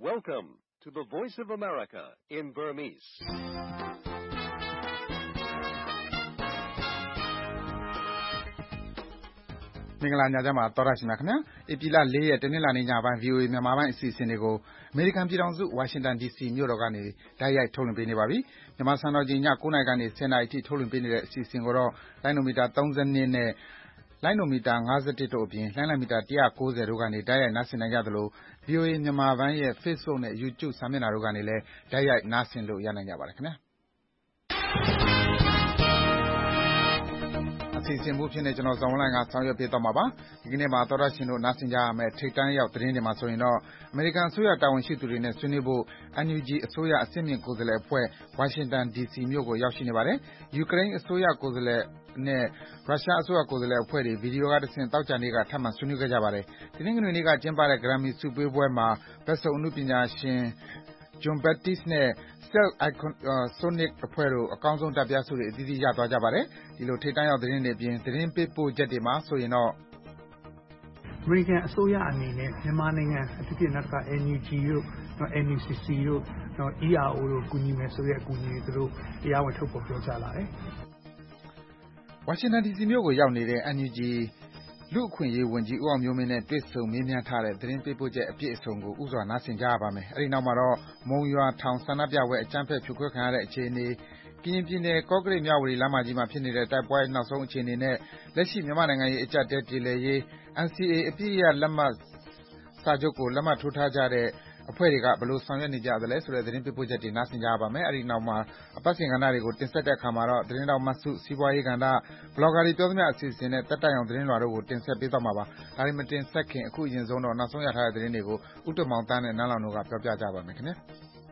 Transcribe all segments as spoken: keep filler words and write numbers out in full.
Welcome to the Voice of America in Burmese. ။မင်္ဂလာညချမ်းပါသောရရှိမြခင်ဗျာ။ဧပြီလ၄ရက်တနင်္လာနေ့ညပိုင်း ဗွီအိုအေ မြန်မာပိုင်းအစီအစဉ်တွေကိုအမေရိကန်ပြည်ထောင်စုဝါရှင်တန်ဒီစီမြို့တော်ကနေတိုက်ရိုက်ထုတ်လွှင့်ပေးနေပါပြီ။မြန်မာစံတော်ချိန်ည၉နာရီကနေ၁၀နာရီအထိထုတ်လွှင့်ပေးနေတဲ့အစီအစဉ်ကိုတော့လိုင်းနိုမီတာ၃၂နဲ့လိုင်းနိုမီတာ၅၁တို့အပြင်လိုင်းနိုမီတာ၁၉၀တို့ကနေတိုက်ရိုက်နားဆင်နိုင်ကြသလို ဗွီအိုအေမြန်မာပိုင်းရဲ့ Facebook နဲ့ YouTube စာမျက်နှာတို့ကနေလည်းတိုက်ရိုက်နားဆင်လို့ရနိုင်ကြပါတယ်ခင်ဗျာ။အစီအစဉ်မှုဖြစ်နေကျွန်တော်ဇော်ဝင်းလိုင်ကဆောင်ရွက်ပေးသွားမှာပါဒီကနေ့မှာသောရရှင်တို့နားဆင်ကြရမယ်ထိတ်တန်းရောက်သတင်းတွေမှာဆိုရင်တော့အမေရိကန်အစိုးရတာဝန်ရှိသူတွေနဲ့ဆွေးနွေးဖို့ အန် ယူ ဂျီ အစိုးရအဆင့်မြင့်ကိုယ်စားလှယ်အဖွဲ့ဝါရှင်တန်ဒီစီမြို့ကိုရောက်ရှိနေပါတယ်ယူကရိန်းအစိုးရကိုယ်စားလှယ်နဲ့ရုရှားအစိုးရကိုယ်စားလှယ်အဖွဲ့တွေဗီဒီယိုကတဆင့်တောက်ကြနေ့ကထပ်မံဆွေးနွေးခဲ့ကြပါတယ်ဒီနေ့ကနေ့ကကျင်းပတဲ့ Grammy ဆုပေးပွဲမှာဘက်စုံအမှုပညာရှင်Jon Batiste နဲ့ Stealth Sonic အဖွဲ့တို့အကောင်းဆုံးတပ်ပြဆုတွေအသီးသီးရသွားကြပါတယ်။ဒီလိုထိတ်တန့်ရောက်သတင်းတွေအပြင်သတင်းပေးပို့ချက်တွေမှာဆိုရင်တော့အမေရိကန်အစိုးရအနေနဲ့မြန်မာနိုင်ငံအထူးဖြင့်နောက်က အန် ယူ ဂျီ တို့ အန် ယူ စီ စီ တို့ အီ အာร์ အို တို့ကူညီမယ်ဆိုတဲ့အကူအညီတွေသူတို့တရားဝင်ထုတ်ဖော်ပြောကြားလာတယ်။ဝါရှင်တန်ဒီစီမြို့ကိုရောက်နေတဲ့ အန် ယူ ဂျီလူ့အခွင့်အရေးဝန်ကြီးဦးအောင်မျိုးမင်းနဲ့တွေ့ဆုံမေးမြန်းထားတဲ့သတင်းပေးပို့ချက်အပြည့်အစုံကိုဥစွာနားဆင်ကြရပါမယ်။အဲဒီနောက်မှာတော့မုံရွာထောင်ဆန္ဒပြပွဲအကြမ်းဖက်ဖြိုခွဲခံရတဲ့အခြေအနေကရင်ပြည်နယ်ကော့ကရိတ်မြဝတီလမ်းမကြီးမှာဖြစ်နေတဲ့တိုက်ပွဲနောက်ဆုံးအခြေအနေနဲ့လက်ရှိမြန်မာနိုင်ငံရေးအကြပ်တဲပြည်လည်ရေး အန် စီ အေ အပြည့်အရလက်မှတ်စာချုပ်ကိုလက်မှတ်ထိုးထားကြတဲ့အဖွဲ့တွေကဘယ်လိုဆောင်ရွက်နေကြသလဲဆိုတဲ့သတင်းပေးပို့ချက်တွေနားဆင်ကြရပါမယ်။အဲဒီနောက်မှာအပတ်စဉ်ကဏ္ဍတွေကိုတင်ဆက်တဲ့အခါမှာတော့သတင်းတော်မတ်စုစီးပွားရေးကဏ္ဍဘလော့ဂါတွေပြောသမျှအစီအစဉ်နဲ့တက်တိုင်အောင်သတင်းလွှာတို့ကိုတင်ဆက်ပေးသွားမှာပါ။ဒါတွေမတင်ဆက်ခင်အခုအရင်ဆုံးတော့နောက်ဆုံးရထားတဲ့သတင်းတွေကိုဥတ္တမောင်တန်းနဲ့နန်းလောင်တို့ကပြောပြကြပါမယ်ခင်ဗျာ။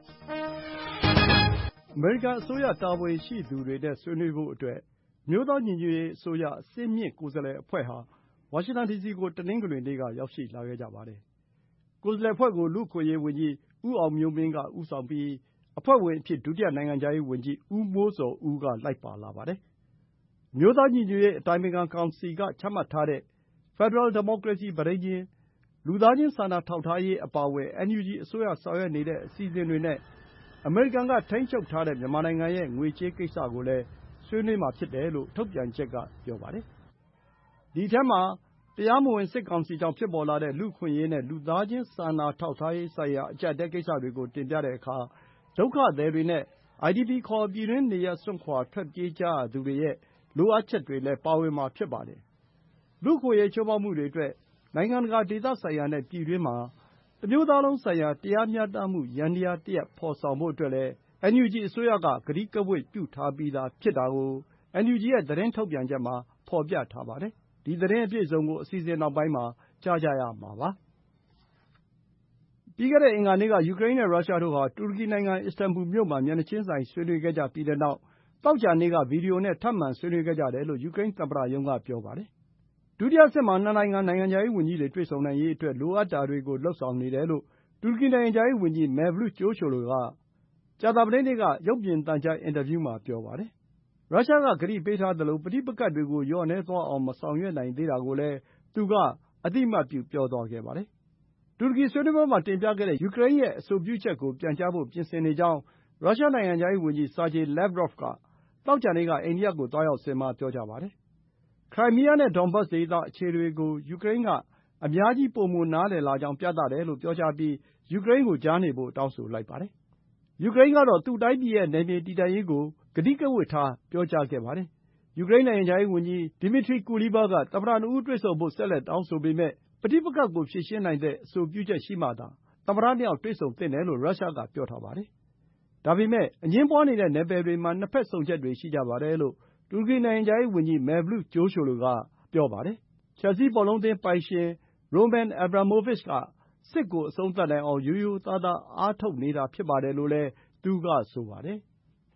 အမေရိကန်အစိုးရတာဝန်ရှိသူတွေနဲ့ဆွေးနွေးဖို့အတွက်မျိုးသားညီညွတ်ရေးအစိုးရအစည်းမြင့်ကိုယ်စားလှယ်အဖွဲ့ဟာဝါရှင်တန်ဒီစီကိုတနင်္ဂနွေနေ့ကရောက်ရှိလာခဲ့ကြပါတယ်။ကိုယ်စားလှယ်အဖွဲ့ကိုလူ့အခွင့်အရေးဝန်ကြီးဦးအောင်မျိုးမင်းကဦးဆောင်ပြီးအဖွဲ့ဝင်အဖြစ်ဒုတိယနိုင်ငံခြားရေးဝန်ကြီးဦးမိုးဇော်ဦးကလိုက်ပါလာပါတယ်။အမျိုးသားညီညွတ်ရေးအတိုင်ပင်ခံကောင်စီကချမှတ်ထားတဲ့ Federal Democracy ပဋိညာဉ်လူသားချင်းစာနာထောက်ထားရေးအပါအဝင် အန် ယူ ဂျီ အစိုးရဆောင်ရွက်နေတဲ့အစီအစဉ်တွေနဲ့အမေရိကန်ကထိန်းချုပ်ထားတဲ့မြန်မာနိုင်ငံရဲ့ငွေကြေးကိစ္စကိုလည်းဆွေးနွေးမှာဖြစ်တယ်လို့ထုတ်ပြန်ချက်ကပြောပါတယ်။ဒီအထဲမှာတရားမဝင်စစ်ကောင်စီကြောင့်ဖြစ်ပေါ်လာတဲ့လူ့အခွင့်အရေးနဲ့လူသားချင်းစာနာထောက်ထားရေးဆိုင်ရာအကျပ်အတည်းကိစ္စတွေကိုတင်ပြတဲ့အခါဒုက္ခသည်တွေနဲ့ အိုင် ဒီ ပီ ခေါ်ပြည်တွင်းနေရပ်စွန့်ခွာထွက်ပြေးကြရသူတွေရဲ့လိုအပ်ချက်တွေလည်းပါဝင်မှာဖြစ်ပါတယ်။လူ့အခွင့်အရေးချိုးဖောက်မှုတွေအတွက်နိုင်ငံတကာဒေသဆိုင်ရာနဲ့ပြည်တွင်းမှာတမျိုးသားလုံးဆိုင်ရာတရားမျှတမှုယန္တရားတရပ်ဖော်ဆောင်ဖို့အတွက်လည်း အန် ယူ ဂျီ အစိုးရကကတိကဝတ်ပြုထားပြီးသားဖြစ်တာကို အန် ယူ ဂျီ ရဲ့သတင်းထုတ်ပြန်ချက်မှာဖော်ပြထားပါတယ်။ဒီသတင်းအပြည့်အစုံကိုအစီအစဉ်နောက်ပိုင်းမှာကြားကြရမှာပါ။ပြီးခဲ့တဲ့အင်္ဂါနေ့ကယူကရိန်းနဲ့ရုရှားတို့ဟာတူရကီနိုင်ငံအစ္စတန်ဘူလ်မြို့မှာမျက်နှာချင်းဆိုင်ဆွေးနွေးခဲ့ကြပြီးတဲ့နောက်သောကြာနေ့ကဗီဒီယိုနဲ့ထပ်မံဆွေးနွေးခဲ့ကြတယ်လို့ယူကရိန်းသမ္မတရုံးကပြောပါတယ်။ဒုတိယအဆင့်မှာနှစ်နိုင်ငံနိုင်ငံခြားရေးဝန်ကြီးတွေတွေ့ဆုံနိုင်ရေးအတွက်လိုအပ်တာတွေကိုလုပ်ဆောင်နေတယ်လို့တူရကီနိုင်ငံခြားရေးဝန်ကြီး Mevlut Cavusoglu ကကြာသပတေးနေ့ကရုပ်မြင်သံကြားအင်တာဗျူးမှာပြောပါတယ်။ရုရှားကကတိပေးထားသလိုပဋိပက္ခတွေကိုလျော့နည်းသွားအောင်မဆောင်ရွက်နိုင်သေးတာကိုလည်းသူကအသိအမှတ်ပြုပြောသွားခဲ့ပါတယ်။တူရကီဆွေးနွေးပွဲမှာတင်ပြခဲ့တဲ့ယူကရိန်းရဲ့အဆိုပြုချက်ကိုပြန်ကြားဖို့ပြင်ဆင်နေကြောင်းရုရှားနိုင်ငံခြားရေးဝန်ကြီး Sergey Lavrov ကသောကြာနေ့ကအိန္ဒိယကိုသွားရောက်စဉ်မှာပြောကြားပါတယ်။ခရိုင်းမီးယားနဲ့ဒေါ့န်ဘတ်စ်ဒေသအခြေအနေတွေကိုယူကရိန်းကအများကြီးပိုမိုနားလည်လာကြောင်းပြသတယ်လို့ပြောကြားပြီးယူကရိန်းကိုကြားနေဖို့တောင်းဆိုလိုက်ပါတယ်။ယူကရိန်းကတော့သူ့တိုင်းပြည်ရဲ့နယ်မြေတည်တံ့ရေးကိုကတိကဝတ်ထားပြောကြားခဲ့ပါတယ်။ယူကရိန်းနိုင်ငံခြားရေးဝန်ကြီး Dmytro Kuleba ကသမ္မတနှစ်ဦးတွေ့ဆုံဖို့ဆက်လက်တောင်းဆိုပေမယ့်ပဋိပက္ခကိုဖြေရှင်းနိုင်တဲ့အဆိုပြုချက်ရှိမှသာသမ္မတနှစ်ယောက်တွေ့ဆုံသင့်တယ်လို့ရုရှားကပြောထားပါတယ်။ဒါပေမယ့်အငြင်းပွားနေတဲ့နယ်ပယ်တွေမှာနှစ်ဘက်စုံချက်တွေရှိကြပါတယ်လို့တူရကီနိုင်ငံခြားရေးဝန်ကြီး Mevlut Cavusoglu ကပြောပါတယ်။ချက်ဇီးဘောလုံးအသင်းပိုင်ရှင် Roman Abramovich ကစစ်ကိုအဆုံးသတ်နိုင်အောင်ရိုးရိုးသားသားအားထုတ်နေတာဖြစ်ပါတယ်လို့လည်းသူကဆိုပါတယ်။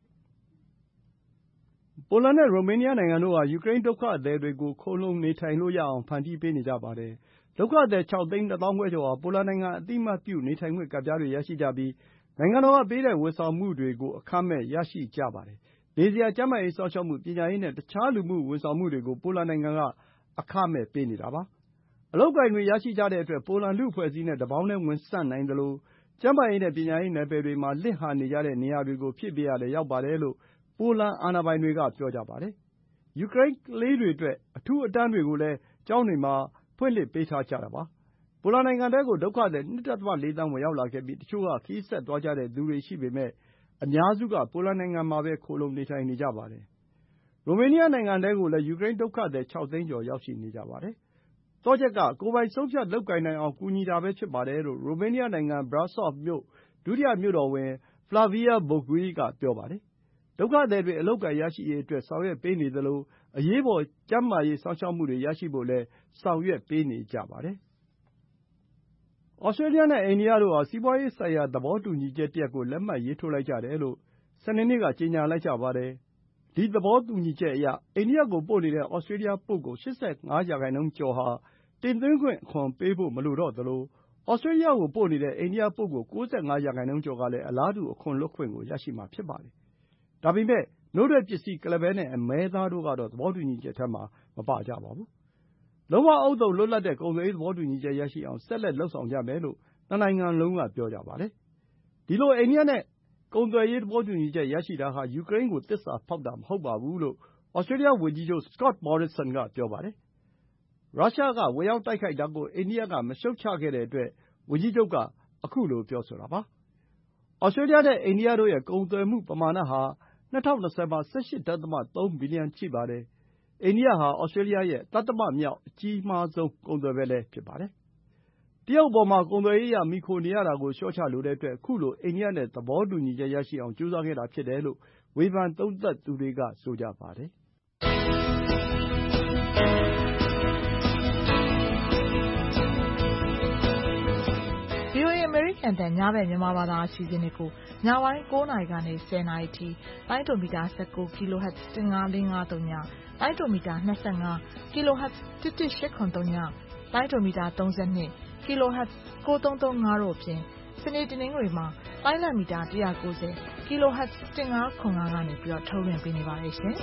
ပိုလန်နဲ့ရိုမေးနီးယားနိုင်ငံတို့ဟာယူကရိန်းဒုက္ခသည်တွေကိုခိုလှုံနေထိုင်လို့ရအောင်ဖန်တီးပေးနေကြပါတယ်။ဒုက္ခသည်ခြောက်သိန်းနှစ်သောင်းခွဲကျော်ဟာပိုလန်နိုင်ငံအသိအမှတ်ပြုနေထိုင်ခွင့်ကဒ်ပြားတွေရရှိကြပြီးနိုင်ငံတော်ကပေးတဲ့ဝန်ဆောင်မှုတွေကိုအခမဲ့ရရှိကြပါတယ်။နေစရာ၊ကျန်းမာရေးစောင့်ရှောက်မှု၊ပညာရေးနဲ့တခြားလူမှုဝန်ဆောင်မှုတွေကိုပိုလန်နိုင်ငံကအခမဲ့ပေးနေတာပါ။အလုပ်အကိုင်တွေရရှိကြတဲ့အတွက်ပိုလန်လူ့အဖွဲ့အစည်းနဲ့တပေါင်းတည်းဝင်ဆံ့နိုင်သလိုကျန်းမာရေးနဲ့ပညာရေးနယ်ပယ်တွေမှာလစ်ဟာနေကြတဲ့နေရာတွေကိုဖြည့်ပေးရလည်းရောက်ပါတယ်လို့ပိုလန်အာဏာပိုင်တွေကပြောကြပါတယ်။ယူကရိန်းကလေးတွေအတွက်အထူးအတန်းတွေကိုလည်းကျောင်းတွေမှာဖွင့်လှစ်ပေးထားကြတာပါ။ပိုလန်နိုင်ငံထဲကိုဒုက္ခသည် ၂.၄ သန်းဝင်ရောက်လာခဲ့ပြီးတချို့ကခရီးဆက်သွားကြတဲ့သူတွေရှိပေမဲ့အများစုကပိုလန်နိုင်ငံမှာပဲခိုလှုံနေထိုင်နေကြပါတယ်။ရိုမေးနီးယားနိုင်ငံထဲကိုလည်းယူကရိန်းဒုက္ခသည်ခြောက်သိန်းကျော်ရောက်ရှိနေကြပါတယ်။သော့ချက်ကကိုယ်ပိုင်ဆုံးဖြတ်လုပ်ကိုင်နိုင်အောင်ကူညီတာပဲဖြစ်ပါတယ်လို့ရိုမေးနီးယားနိုင်ငံဘရားဆော့ဖ်မြို့ဒုတိယမြို့တော်ဝန် Flavia Boghiu ကပြောပါတယ်။ဒုက္ခသည်တွေအလုပ်အကိုင်ရရှိရေးအတွက်ဆောင်ရွက်ပေးနေသလိုအရေးပေါ်ကျန်းမာရေးစောင့်ရှောက်မှုတွေရရှိဖို့လည်းဆောင်ရွက်ပေးနေကြပါတယ်။ဩစတြေးလျနဲ့အိန္ဒိယတို့ဟာစီးပွါးရေးဆိုင်ရာသဘောတူညီချက်တရပ်ကိုလက်မှတ်ရေးထိုးလိုက်ကြတယ်လို့စနေနေ့ကကြေညာလိုက်ကြပါတယ်။ဒီသဘောတူညီချက်အရအိန္ဒိယကိုပို့နေတဲ့ဩစတြေးလျပို့ကုန် ၈၅ ရာခိုင်နှုန်းကျော်ဟာတင်သွင်းခွင့်အခွန်ပေးဖို့မလိုတော့သလိုဩစတြေးလျကိုပို့နေတဲ့အိန္ဒိယပို့ကုန် ၉၅ ရာခိုင်နှုန်းကျော်ကလည်းအလားတူအခွန်လွတ်ခွင့်ကိုရရှိမှာဖြစ်ပါတယ်။ဒါပေမဲ့နို့ထွက်ပစ္စည်းကုလားပဲနဲ့အမဲသားတို့ကတော့သဘောတူညီချက်ထဲမှာမပါကြပါဘူး။လုံးဝဥဿုံလွတ်လပ်တဲ့ကုန်သွယ်ရေးသဘောတူညီချက်ရရှိအောင်ဆက်လက်လုပ်ဆောင်ကြမယ်လို့နှစ်နိုင်ငံလုံးကပြောကြပါတယ်။ဒီလိုအိန္ဒိယနဲ့ကုန်သွယ်ရေးသဘောတူညီချက်ရရှိတာဟာယူကရိန်းကိုသစ္စာဖောက်တာမဟုတ်ပါဘူးလို့ဩစတြေးလျဝန်ကြီးချုပ် Scott Morrison ကပြောပါတယ်။ရုရှားကဝင်ရောက်တိုက်ခိုက်တာကိုအိန္ဒိယကမရှုတ်ချခဲ့တဲ့အတွက်ဝန်ကြီးချုပ်ကခုလိုပြောဆိုတာပါ။ဩစတြေးလျနဲ့အိန္ဒိယတို့ရဲ့ကုန်သွယ်မှုပမာဏဟာ၂၀၂၀ မှာ ၁၈ ဒသမ ၃ ဘီလီယံရှိပါတယ်။အိန္ဒိယဟာဩစတြေးလျရဲ့သတ္တမမြောက်အကြီးမားဆုံးကုန်သွယ်ဘက်လည်းဖြစ်ပါတယ်။တရုတ်အပေါ်မှာကုန်သွယ်ရေးအရမှီခိုနေရတာကိုလျှော့ချလိုတဲ့အတွက်ခုလိုအိန္ဒိယနဲ့သဘောတူညီချက်ရရှိအောင်ကြိုးစားခဲ့တာဖြစ်တယ်လို့ဝေဖန်သုံးသပ်သူတွေကဆိုကြပါတယ်။ဗွီအိုအေ အမေရိကန်အသံညဘက်မြန်မာဘာသာအစီအစဉ်တွေကိုညပိုင်း၉နာရီကနေ၁၀နာရီထိတိုင်းတိုမီတာ၁၉ kHz ၁၅၄၅၃ညတိုင်းတိုမီတာ၂၅ kHz ၁၁၈၇၃ညတိုင်းတိုမီတာ၃၂ kHz ၉၃၃၅တို့အပြင်စနေတနင်္ဂနွေမှာတိုင်းလမီတာ၁၉၀ kHz ၁၅၇၅ကနေပြီးတော့ထုတ်လွှင့်ပေးနေပါတယ်ရှင်။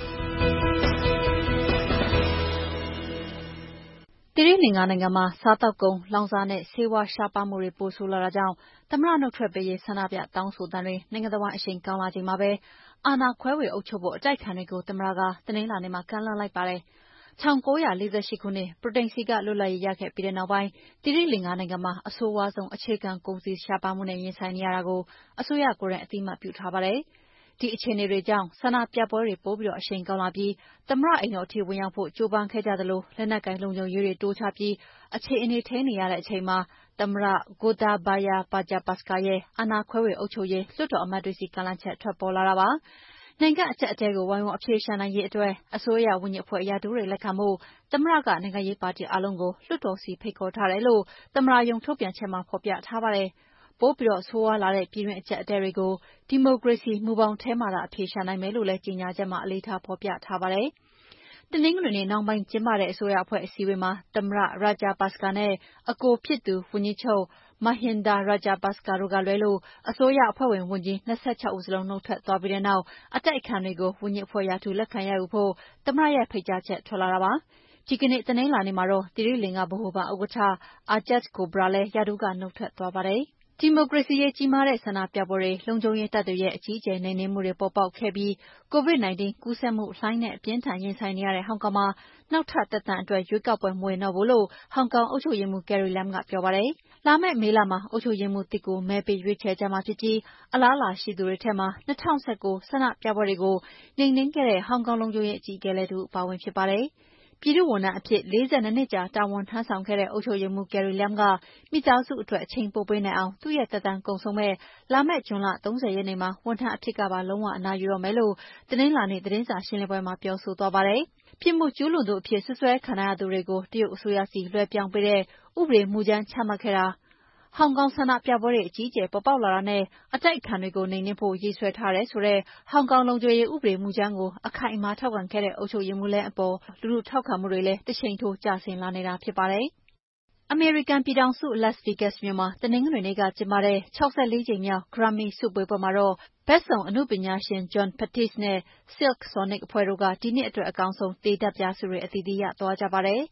တိရိလင်္ကာနိုင်ငံမှာစားသောက်ကုန်၊လောင်စာနဲ့ဆေးဝါးရှားပါးမှုတွေပိုဆိုးလာတာကြောင့်သမ္မတနုတ်ထွက်ပေးရေးဆန္ဒပြတောင်းဆိုသံတွေနိုင်ငံတဝန်းအရှိန်ကောင်းလာချိန်မှာပဲအာဏာခွဲဝေအုပ်ချုပ်ဖို့အတိုက်အခံတွေကိုသမ္မတကတနင်္လာနေ့မှာကမ်းလှမ်းလိုက်ပါတယ်။၁၉၄၈ ခုနှစ်ဗြိတိန်ဆီကလွတ်လပ်ရေးရခဲ့ပြီးတဲ့နောက်ပိုင်းတိရိလင်္ကာနိုင်ငံမှာအဆိုးဝါးဆုံးအခြေခံကုန်စည်ရှားပါးမှုနဲ့ရင်ဆိုင်နေရတာကိုအစိုးရကိုယ်တိုင်အသိအမှတ်ပြုထားပါတယ်။ဒီအခြေအနေတွေကြောင့်ဆန္ဒပြပွဲတွေပိုပြီးအရှိန်ကောင်းလာပြီးသမ္မတအိမ်တော်အထိဝင်ရောက်ဖို့ကြိုးပမ်းခဲ့ကြသလိုလက်နက်ကိုင်လုံခြုံရေးတွေတိုးချပြီးအခြေအနေထိန်းနေရတဲ့အချိန်မှာသမ္မတ Gotabaya Rajapaksa ရဲ့အာဏာခွဲဝေအုပ်ချုပ်ရေးလွှတ်တော်အမတ်တွေဆီကမ်းလှမ်းချက်ထွက်ပေါ်လာတာပါ။နိုင်ငံအကျပ်အတည်းကိုဝိုင်းဝန်းအဖြေရှာနိုင်ရေးအတွက်အစိုးရဝန်ကြီးအဖွဲ့ရာထူးတွေလက်ခံဖို့သမ္မတကနိုင်ငံရေးပါတီအားလုံးကိုလွှတ်တော်ဆီဖိတ်ခေါ်ထားတယ်လို့သမ္မတရုံးထုတ်ပြန်ချက်မှာဖော်ပြထားပါတယ်။ပိုပြီးဆိုးဝါးလာတဲ့ပြည်တွင်းအကျပ်အတည်းတွေကိုဒီမိုကရေစီမူဘောင်ထဲမှာသာအဖြေရှာနိုင်မယ်လို့လည်းကြေညာချက်မှာအလေးထားဖော်ပြထားပါတယ်။တနင်္ဂနွေနေ့နှောင်းပိုင်းကျင်းပတဲ့အစိုးရအဖွဲ့အစည်းအဝေးမှာသမ္မတ Rajapaksa နဲ့အကိုဖြစ်သူဝန်ကြီးချုပ် Mahinda Rajapaksa တို့ကလွဲလို့အစိုးရအဖွဲ့ဝင်ဝန်ကြီး၂၆ဦးစလုံးနုတ်ထွက်သွားပြီးတဲ့နောက်အတိုက်အခံတွေကိုဝန်ကြီးအဖွဲ့ရာထူးလက်ခံရယူဖို့သမ္မတရဲ့ဖိတ်ကြားချက်ထွက်လာတာပါ။ဒီကနေ့တနင်္လာနေ့မှာတော့တိရိလင်္ကာဗဟိုဘဏ်ဥက္ကဋ္ဌ Ajith Cabraal လည်းရာထူးကနုတ်ထွက်သွားပါတယ်။ဒီမိုကရေစီရေးကြီးမားတဲ့ဆန္ဒပြပွဲတွေလုံခြုံရေးတပ်တွေရဲ့အကြီးအကျယ်နှိမ်နင်းမှုတွေပေါ်ပေါက်ခဲ့ပြီးကိုဗစ်၁၉ ကူးစက်မှုလှိုင်းနဲ့အပြင်းထန်ရင်ဆိုင်နေရတဲ့ဟောင်ကောင်မှာနောက်ထပ်သက်တမ်းအတွက်ရွေးကောက်ပွဲမဝင်တော့ဘူးလို့ဟောင်ကောင်အုပ်ချုပ်ရေးမှူး Carrie Lam ကပြောပါတယ်။လာမယ့်မေလမှာအုပ်ချုပ်ရေးမှူးသစ်ကိုမဲပေးရွေးချယ်ကြမှာဖြစ်ပြီးအလားအလာရှိသူတွေထဲမှာ၂၀၁၉ဆန္ဒပြပွဲတွေကိုနှိမ်နင်းခဲ့တဲ့ဟောင်ကောင်လုံခြုံရေးအကြီးအကဲလည်းတဦးအပါအဝင်ဖြစ်ပါတယ်။ပြည်သူ့ဝန်ထမ်းအဖြစ်၄၂နှစ်ကြာတာဝန်ထမ်းဆောင်ခဲ့တဲ့အုပ်ချုပ်ရေးမှူး Carrie Lam ကမိသားစုအတွက်အချိန်ပိုပေးနိုင်အောင်သူ့ရဲ့သက်တမ်းကုန်ဆုံးမဲ့လာမယ့်ဇွန်လ၃၀ရက်နေ့မှာဝန်ထမ်းအဖြစ်ကပါလုံးဝအနားယူတော့မယ်လို့တနင်္လာနေ့သတင်းစာရှင်းလင်းပွဲမှာပြောဆိုသွားပါတယ်။ပြစ်မှုကျူးလွန်သူအဖြစ်စွပ်စွဲခံထားရသူတွေကိုတရုတ်အစိုးရဆီလွှဲပြောင်းပေးတဲ့ဥပဒေမူကြမ်းချမှတ်ခဲ့တာဟောင်ကောင်ဆန္ဒပြပွဲတွေအကြီးအကျယ်ပေါ်ပေါက်လာတာနဲ့အတိုက်အခံတွေကိုနှိမ်နင်းဖို့ရေးဆွဲထားတယ်ဆိုတဲ့ဟောင်ကောင်လုံခြုံရေးဥပဒေမူကြမ်းကိုအခိုင်အမာထောက်ခံခဲ့တဲ့အုပ်ချုပ်ရေးမှူးလည်းအပေါ်လူထုထောက်ခံမှုတွေလည်းတရှိန်ထိုးကျဆင်းလာနေတာဖြစ်ပါတယ်။အမေရိကန်ပြည်ထောင်စု Las Vegas မြို့မှာတနင်္ဂနွေနေ့ကကျင်းပတဲ့၆၄ကြိမ်မြောက် Grammy ဆုပွဲပွဲမှာတော့ဘက်စုံအနုပညာရှင် Jon Batiste နဲ့ Silk Sonic အဖွဲ့တို့ကဒီနှစ်အတွက်အကောင်းဆုံးတေးဓာတ်ပြဆုတွေအသီးသီးရသွားကြပါတယ်။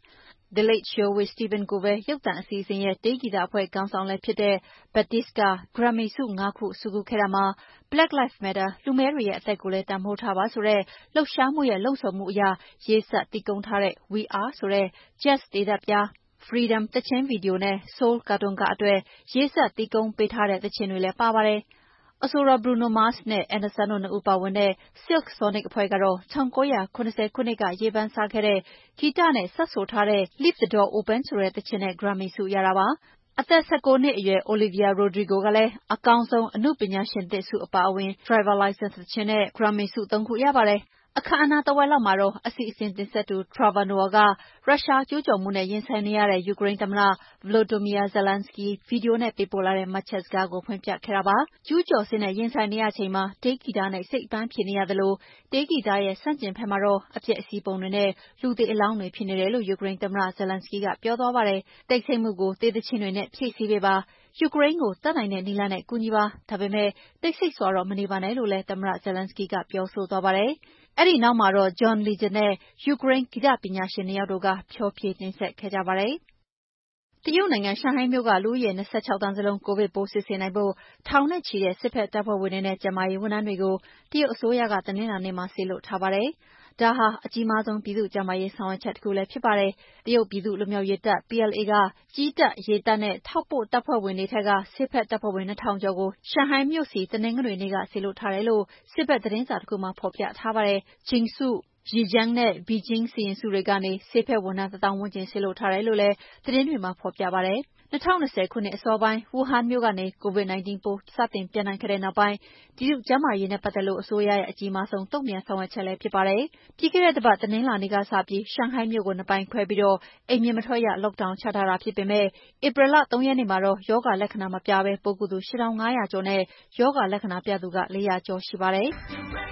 The Late Show with Stephen ကိုပဲရုပ်သံအစီအစဉ်ရဲ့တေးဂီတအဖွဲ့ခေါင်းဆောင်လည်းဖြစ်တဲ့ Batiste က Grammy ဆုငါးခုစုခုခဲ့တာမှာ Black Lives Matter လူမည်းတွေရဲ့အသက်ကိုလည်းတန်ဖိုးထားပါဆိုတဲ့လှုပ်ရှားမှုရဲ့လှုံ့ဆော်မှုအရာရေးစပ်တည်ကုန်းထားတဲ့ We Are ဆိုတဲ့ Jazz တေးသတ်ပြား Freedom သီချင်းဗီဒီယိုနဲ့ Soul ကာတွန်းကားအတွက်ရေးစပ်တည်ကုန်းပေးထားတဲ့သီချင်းတွေလည်းပါပါတယ်။အဆိုတော် Bruno Mars နဲ့ Anderson တို့နှစ်ဦးပါဝင်တဲ့ Silk Sonic အဖွဲ့ကတော့၁၉၇၀ ခုနှစ်ကရေးပန်းစားခဲ့တဲ့ဂီတနဲ့စပ်ဆိုထားတဲ့ Leave the Door Open ဆိုတဲ့သီချင်းနဲ့ Grammy ဆုရတာပါ။အသက်၁၉နှစ်အရွယ် Olivia Rodrigo ကလည်းအကောင်းဆုံးအနုပညာရှင်သစ်ဆုအပါအဝင် Driver License သီချင်းနဲ့ Grammy ဆုသုံးခုရပါတယ်။အခမ်းအနားတဝက်လောက်မှာတော့အစီအစဉ်တင်ဆက်သူ Trevor Noah ကရုရှားကျူးကျော်မှုနဲ့ရင်ဆိုင်နေရတဲ့ယူကရိန်းသမ္မတ Volodymyr Zelenskyy ဗီဒီယိုနဲ့ပေးပို့လာတဲ့မှတ်ချက်စကားကိုဖွင့်ပြခဲ့တာပါ။ကျူးကျော်စစ်နဲ့ရင်ဆိုင်နေရချိန်မှာတေးဂီတနဲ့စိတ်ပန်းဖြစ်နေရသလိုတေးဂီတရဲ့ဆန့်ကျင်ဘက်မှာတော့အပြစ်အစီးပုံတွေနဲ့လူသေအလောင်းတွေဖြစ်နေတယ်လို့ယူကရိန်းသမ္မတ Zelenskyy ကပြောသွားပါတယ်။တိတ်ဆိတ်မှုကိုတေးသချင်းတွေနဲ့ဖြည့်ဆည်းပေးပါ။ယူကရိန်းကိုတတ်နိုင်တဲ့နည်းလမ်းနဲ့ကူညီပါ။ဒါပေမဲ့တိတ်ဆိတ်စွာတော့မနေပါနဲ့လို့လည်းသမ္မတ Zelenskyy ကပြောဆိုသွားပါတယ်။အဲဒီနောက်မှာတော့ John Legend နဲ့ယူကရိန်းဂီတပညာရှင်နှစ်ယောက်တို့ကဖျော်ဖြေတင်ဆက်ခဲ့ကြပါတယ်။တရုတ်နိုင်ငံရှန်ဟိုင်းမြို့ကလူဦးရေ၂၆သန်းစလုံးကိုဗစ်ပိုးစစ်ဆေးနိုင်ဖို့ထောင်နဲ့ချီတဲ့စစ်ဘက်တပ်ဖွဲ့ဝင်တွေနဲ့ကျန်းမာရေးဝန်ထမ်းတွေကိုတရုတ်အစိုးရကတနင်္လာနေ့မှာစေလွှတ်ထားပါတယ်။ဒါဟာအကြီးမားဆုံးပြည်သူ့ကျန်းမာရေးဆောင်ရွက်ချက်တစ်ခုလည်းဖြစ်ပါတယ်။တရုတ်ပြည်သူ့လွတ်မြောက်ရေးတပ် P L A ကကြည်းတပ်ရေတပ်နဲ့ထောက်ပို့တပ်ဖွဲ့ဝင်တွေထက်ကစစ်ဘက်တပ်ဖွဲ့ဝင်နှစ်ထောင်ကျော်ကိုရှန်ဟိုင်းမြို့စီတနင်္ဂနွေနေ့ကစေလွှတ်ထားတယ်လို့စစ်ဘက်သတင်းစာတစ်ခုမှာဖော်ပြထားပါတယ်။ Jinsu Zhejiang နဲ့ Beijing စီရင်စုတွေကနေဆေးဖက်ဝန်ထမ်းတစ်သောင်းဝန်းကျင်စေလွှတ်ထားတယ်လို့လည်းသတင်းတွေမှာဖော်ပြပါတယ်။၂၀၂၀ခုနှစ်အစောပိုင်းဝူဟန်မြို့ကနေ COVID 19 ပိုးစတင်ပျံ့နှံ့ခဲ့တဲ့နောက်ပိုင်းပြည်သူ့ကျန်းမာရေးနဲ့ပတ်သက်လို့အစိုးရရဲ့အကြီးမားဆုံးတုံ့ပြန်ဆောင်ရွက်ချက်လည်းဖြစ်ပါတယ်။ပြီးခဲ့တဲ့တစ်ပတ်တနင်္လာနေ့ကစပြီးရှန်ဟိုင်းမြို့ကိုနှစ်ပိုင်းခွဲပြီးတော့အိမ်ပြင်မထွက်ရ lockdown ချထားတာဖြစ်ပေမဲ့ဧပြီလ၃ရက်နေ့မှာတော့ရောဂါလက္ခဏာမပြဘဲပိုးကူးသူ၈ထောင်၅ရာကျော်နဲ့ရောဂါလက္ခဏာပြသူက၄ရာကျော်ရှိပါတယ်။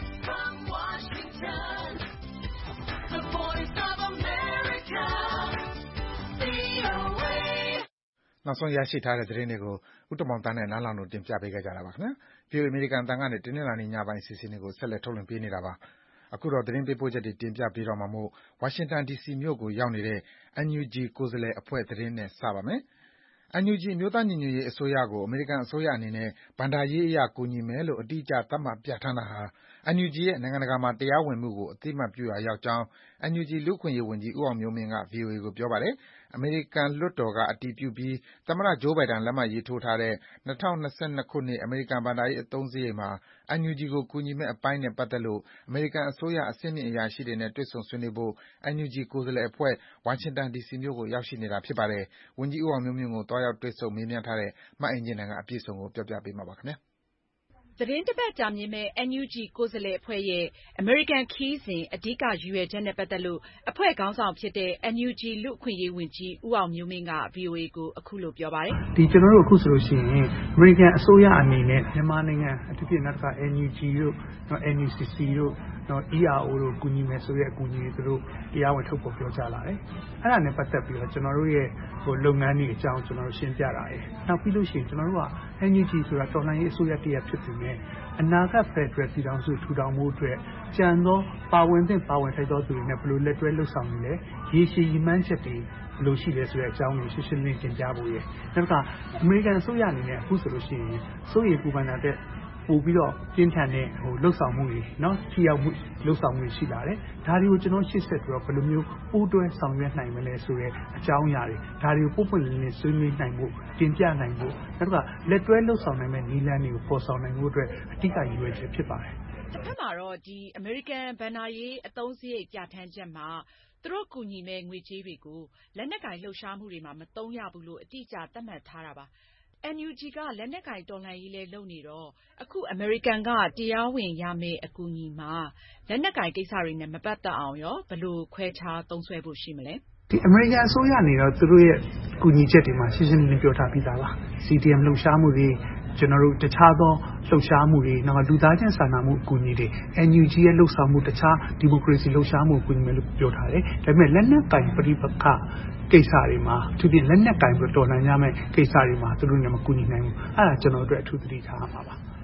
နောက်ဆုံးရရှိထားတဲ့သတင်းတွေကိုဥတ္တမောင်တန်းနဲ့နန်းလောင်တို့တင်ပြပေးခဲ့ကြတာပါခင်ဗျာ။ ပြည်အမေရိကန်တန်ကနေတင်းနှင်းလာနေညပိုင်းအစီအစဉ်တွေကိုဆက်လက်ထုတ်လွှင့်ပေးနေတာပါ။အခုတော့သတင်းပေးပို့ချက်တွေတင်ပြပေးတော့မှာမို့ဝါရှင်တန် ဒီစီမြို့ကိုရောက်နေတဲ့ N U G ကိုယ်စားလှယ်အဖွဲ့သတင်းနဲ့စပါမယ်။ N U G အမျိုးသားညီညွတ်ရေးအစိုးရကိုအမေရိကန်အစိုးရအနေနဲ့ဘဏ္ဍာရေးအရကူညီမယ်လို့အတိအကျသတ်မှတ်ပြဋ္ဌာန်းတာဟာ N U G ရဲ့နိုင်ငံတကာမှာတရားဝင်မှုကိုအသိအမှတ်ပြုရာရောက်ကြောင်း N U G လူ့အခွင့်အရေးဝန်ကြီးဦးအောင်မျိုးမင်းက ဗွီအိုအေကိုပြောပါတယ်။အမေရိကန်လွှတ်တော်ကအတည်ပြုပြီးသမ္မတ Joe Biden လက်မှတ်ရေးထိုးထားတဲ့၂၀၂၂ခုနှစ်အမေရိကန်ဘဏ္ဍာရေးအသုံးစရိတ်မှာ N U G ကိုကူညီမယ့်အပိုင်းနဲ့ပတ်သက်လို့အမေရိကန်အစိုးရအဆင့်မြင့်အရာရှိတွေနဲ့တွေ့ဆုံဆွေးနွေးဖို့ N U G ကိုယ်စားလှယ်အဖွဲ့ဝါရှင်တန် ဒီစီမြို့ကိုရောက်ရှိနေတာဖြစ်ပါတယ်။ဝန်ကြီးဦးအောင်မျိုးမင်းကိုသွားရောက်တွေ့ဆုံမေးမြန်းထားတဲ့မအင်ကြင်းနိုင်ကအပြည့်အစုံကိုပြောပြပေးမှာပါခင်ဗျာ။သီတင်းတပတ်ကြာမြင့်မယ့် N U G ကိုယ်စားလှယ်အဖွဲ့ရဲ့အမေရိကန်ခရီးစဉ်အဓိကရည်ရွယ်ချက်နဲ့ပတ်သက်လို့အဖွဲ့ခေါင်းဆောင်ဖြစ်တဲ့ N U G လူ့အခွင့်အရေးဝန်ကြီးဦးအောင်မျိုးမင်းက ဗွီအိုအေကိုအခုလိုပြောပါတယ်။ဒီကျွန်တော်တို့အခုဆိုလို့ရှိရင်အမေရိကန်အစိုးရအနေနဲ့မြန်မာနိုင်ငံအထူးဖြင့်နောက်တစ်ခါ N U G တို့ N U C C တို့နော် E R O တို့ကူညီမယ်ဆိုတဲ့အကူအညီတွေသူတို့တရားဝင်ထုတ်ပေါ်ပြောကြားလာတယ်။အဲ့ဒါနဲ့ပတ်သက်ပြီးတော့ကျွန်တော်တို့ရဲ့ဟိုလုပ်ငန်းတွေအကြောင်းကျွန်တော်တို့ရှင်းပြတာရယ်။နောက်ပြီးလို့ရှိရင်ကျွန်တော်တို့က N U G ဆိုတာတော်လှန်ရေးအစိုးရတရပ်ဖြစ်ပြီးမြဲအနာဂတ်ဖက်ဒရယ်ပြည်ထောင်စုထူထောင်မှုအတွက်ကြံသောပါဝင်သင့်ပါဝင်ထိုက်သောသူတွေနဲ့ဘယ်လိုလက်တွဲလှုပ်ဆောင်နေလဲရေရှည်ရည်မှန်းချက်တွေဘယ်လိုရှိလဲဆိုတဲ့အကြောင်းကိုရှင်းရှင်းလင်းလင်းတင်ပြဖို့ရယ်နောက်တစ်ခါအမေရိကန်အစိုးရအနေနဲ့အခုဆိုလို့ရှိရင်စိုးရိမ်ပူပန်တာတဲ့ပို့ပြီးတော့ပြင်းထန်တဲ့ဟိုလှုပ်ဆောင်မှုတွေเนาะထိရောက်မှုလှုပ်ဆောင်မှုရှိလာတယ်ဒါတွေကိုကျွန်တော်ရှင်းဆက်ပြီးတော့ဘယ်လိုမျိုးပို့တွဲဆောင်ရွက်နိုင်မလဲဆိုတဲ့အကြောင်းအရာတွေဒါတွေကိုပုံပွင့်လင်းလင်းဆွေးနွေးနိုင်ဖို့တင်ပြနိုင်ဖို့နောက်တစ်ခါလက်တွဲလှုပ်ဆောင်နိုင်မဲ့နည်းလမ်းတွေကိုပေါ်ဆောင်နိုင်ဖို့အတွက်အဓိကရည်ရွယ်ချက်ဖြစ်ပါတယ်တစ်ဖက်မှာတော့ဒီအမေရိကန်ဘဏ္ဍာရေးအသုံးစရိတ်ပြဋ္ဌာန်းချက်မှာသူတို့ကူညီမဲ့ငွေကြေးတွေကိုလက်နက်ကင်လှုပ်ရှားမှုတွေမှာမသုံးရဘူးလို့အတိအကျသတ်မှတ်ထားတာပါN U G ကလက်နက်ကင်တော်လှန်ရေးလဲလုပ်နေတော့အခုအမေရိကန်ကတရားဝင်ရမယ့်အကူအညီမှာလက်နက်ကင်ကိစ္စတွေနဲ့မပတ်သက်အောင်ရောဘယ်လိုခွဲခြားသုံးစွဲဖို့ရှိမလဲဒီအမေရိကန်အစိုးရနေတော့သူတို့ရဲ့ကူညီချက်တွေမှာရှင်းရှင်းလင်းလင်းပြောထားပြီးသားပါ C D M လှုပ်ရှားမှုတွေကျွန်တော်တို့တခြားသောလှုပ်ရှားမှုတွေနောက်လူသားချင်းစာနာမှုအကူအညီတွေ N U G ရဲ့လှုပ်ဆောင်မှုတခြားဒီမိုကရေစီလှုပ်ရှားမှုအကူအညီတွေလို့ပြောထားတယ်ဒါပေမဲ့လက်နက်ကင်ပဋိပက္ခကိစ္စတွေမှာသူပြင်လက်နက်ကင်ပြီးတော်လှန်ကြမဲ့ကိစ္စတွေမှာသူတို့လည်းမကူညီနိုင်ဘူးအဲ့ဒါကျွန်တော်တို့အထူးသတိထားမှာပါ